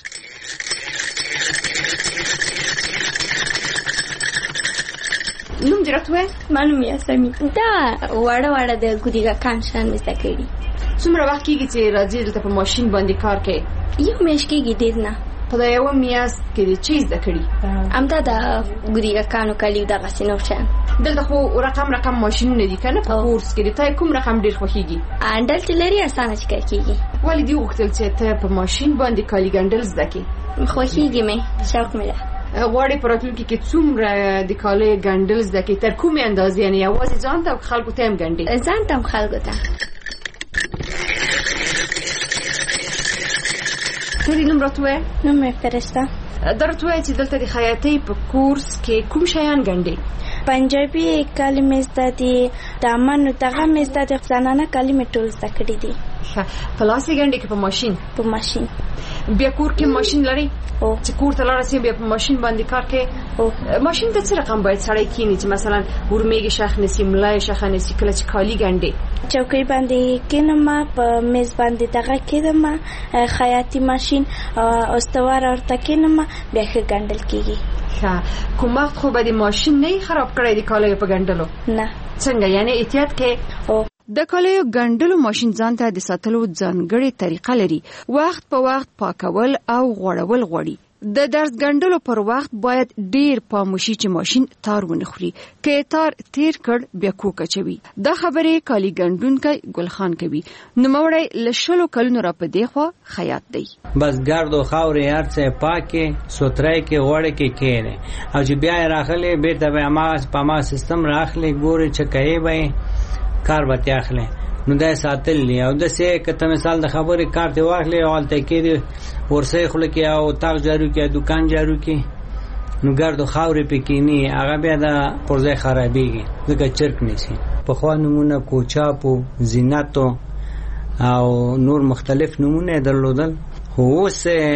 Speaker 1: نوم درته معلوم یا سمي دا وړه د ګودیګا کان شان مسته کړی.
Speaker 16: څومره وخت کېږي چې راځي دلته په ماشین باندې کار کوي؟
Speaker 1: یو میاشت کېږي ډېر نه.
Speaker 16: په دا یو میاشت کې د چیز زده کړی
Speaker 1: امدا د ګودیګا کانو کلیو د غسینو شان.
Speaker 16: دلته خو رقم ماشینونه دي کنه په کورس کې د تای کوم رقم ډېر خوښیږي؟
Speaker 1: انډل تلری اسانه چکه کېږي.
Speaker 16: ولی دی وختل چې ته په ماشین باندې کالی ګنډل زده کې؟
Speaker 1: خوښیږي مې شوق مې ده.
Speaker 16: غواړي پراتلونکي کې څومره د کالی ګنډل زده کې تر کومې اندازې یعنی یوازې ځان ته خلکو ته هم ګنډي؟
Speaker 1: ځان ته هم خلکو ته.
Speaker 16: ټول نوم راته
Speaker 1: نوم مې فرشته.
Speaker 16: درته چې دلته د خیاطۍ په کورس کې کوم شیان ګنډي؟
Speaker 1: پنجابي کلمې زده دي، د امنو دغه مې زده دي، زنانه کلمې ټول زده کړې دي.
Speaker 16: په لاس یې ګنډي که په ماشین؟
Speaker 1: په ماشین.
Speaker 16: بیا کور کې ماشین لري؟
Speaker 1: او
Speaker 16: چې کور ته لاړ شي بیا په ماشین باندې کار کوي؟
Speaker 1: او
Speaker 16: ماشین ته څه رقم باید سړی کینی چې مثلا ورمېږي شخ نسی ملای شخ نسی کله چې کالی ګنډي؟
Speaker 1: چوکۍ باندې کینم، په میز باندې دغه کینم، خیاطي ماشین استوار ورته کینم، بیا ښه ګنډل کیږي.
Speaker 16: کوم وخت خو به د ماشین نه خراب کړی د کالیو په ګنډلو؟
Speaker 1: نه.
Speaker 16: څنګه یعنی احتیاط کې؟
Speaker 1: او
Speaker 16: د کالیو ګنډلو ماشین ځان ته د ساتلو ځانګړې طریقه لري. وخت په وخت پاکول او غوړول غواړي. د درس ګنډلو پر وخت باید ډیر پام وشي چې ماشین تار ونه خوري. که تار تیر کړ بیا کوک اچوي. دا خبره کالی ګنډونکی ګلخان کوي. نوموړی له 20 کلونو را پدې خو خیاط دی.
Speaker 27: بس ګرد او خاورې هر څه پاکه سوترای کې وړه کې کېره او چې بیا راخلې بیرته به ما سیستم راخلې ګوري چې کوي به کار به تاخله نو دا ساتل دی او د سه کته مثال د خبرې کار ته واخلې او تل کې دی ورسې خل کې او تاغ جارو کې دکان جارو کې نو ګرد او خاورې پکې نه هغه بیا د پرځه خرابېږي ځکه چرک نشي. په خوا نمونه کوچاپو زیناتو او نور مختلف نمونه درلودل. خو اوس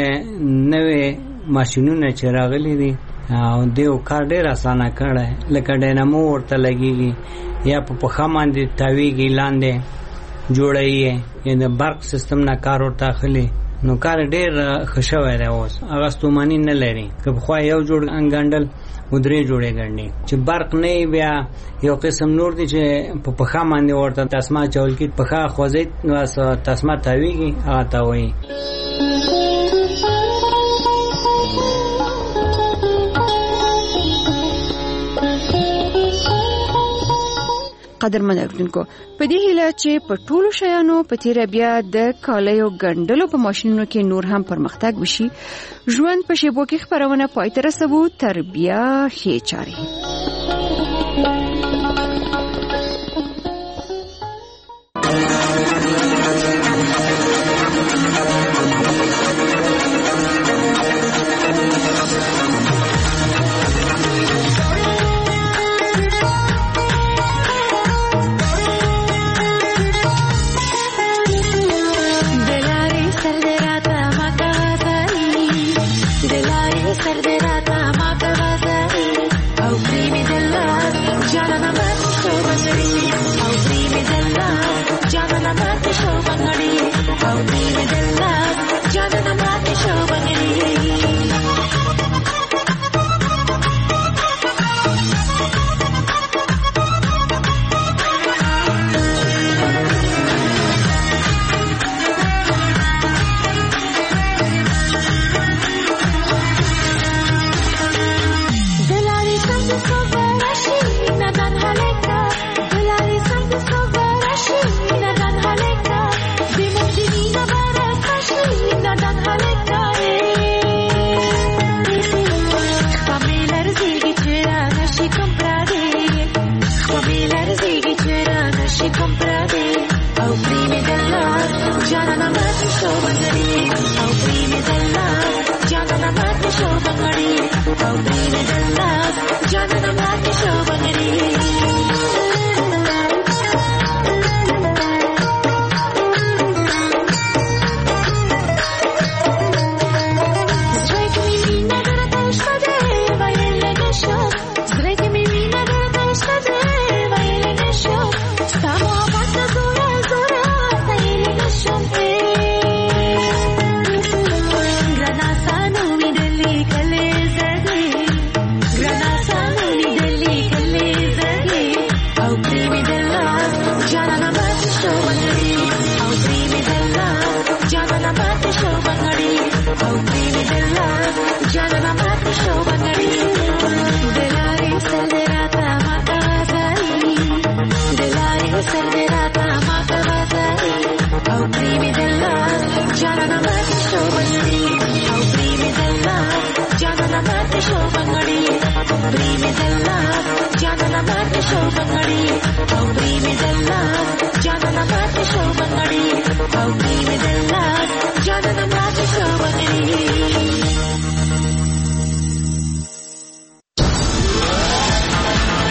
Speaker 27: نوې ماشینونه چې راغلي دي او دیو کار ډېر اسانه کړی لکه ډینامو ورته لګېږي یا په پخه باندې تاویږي لاندې جوړوي یعنې د برق سیستم نه کار ورته اخلي نو کار ډېر ښه شوی دی. اوس هغه ستوماني نه لري که پخوا یو جوړ ګنډل و 3 جوړې ګنډي چې برق نه بیا یو قسم نور دی چې په پخه باندې ورته تسمه چول کې پخه خوځي نو تسمه تاویږي هغه ته وایي.
Speaker 16: قدرمن اوریدونکو په دې هیله چې په ټولو شیانو په تیر بیا د کالیو ګنډلو په ماشینونو کې نور هم پرمختګ وشي. ژوند په شیبو کې خبرونه پای ته رسوو. تر بیا ښې چارې.
Speaker 2: ماته شو بنګړي دلاري سر دې راته ماته وځي دلاري سر دې راته ماته وځي او پریمي دلا جانا ماته شو بنګړي او پریمي دلا جانا ماته شو بنګړي پریمي دلا جانا ماته شو بنګړي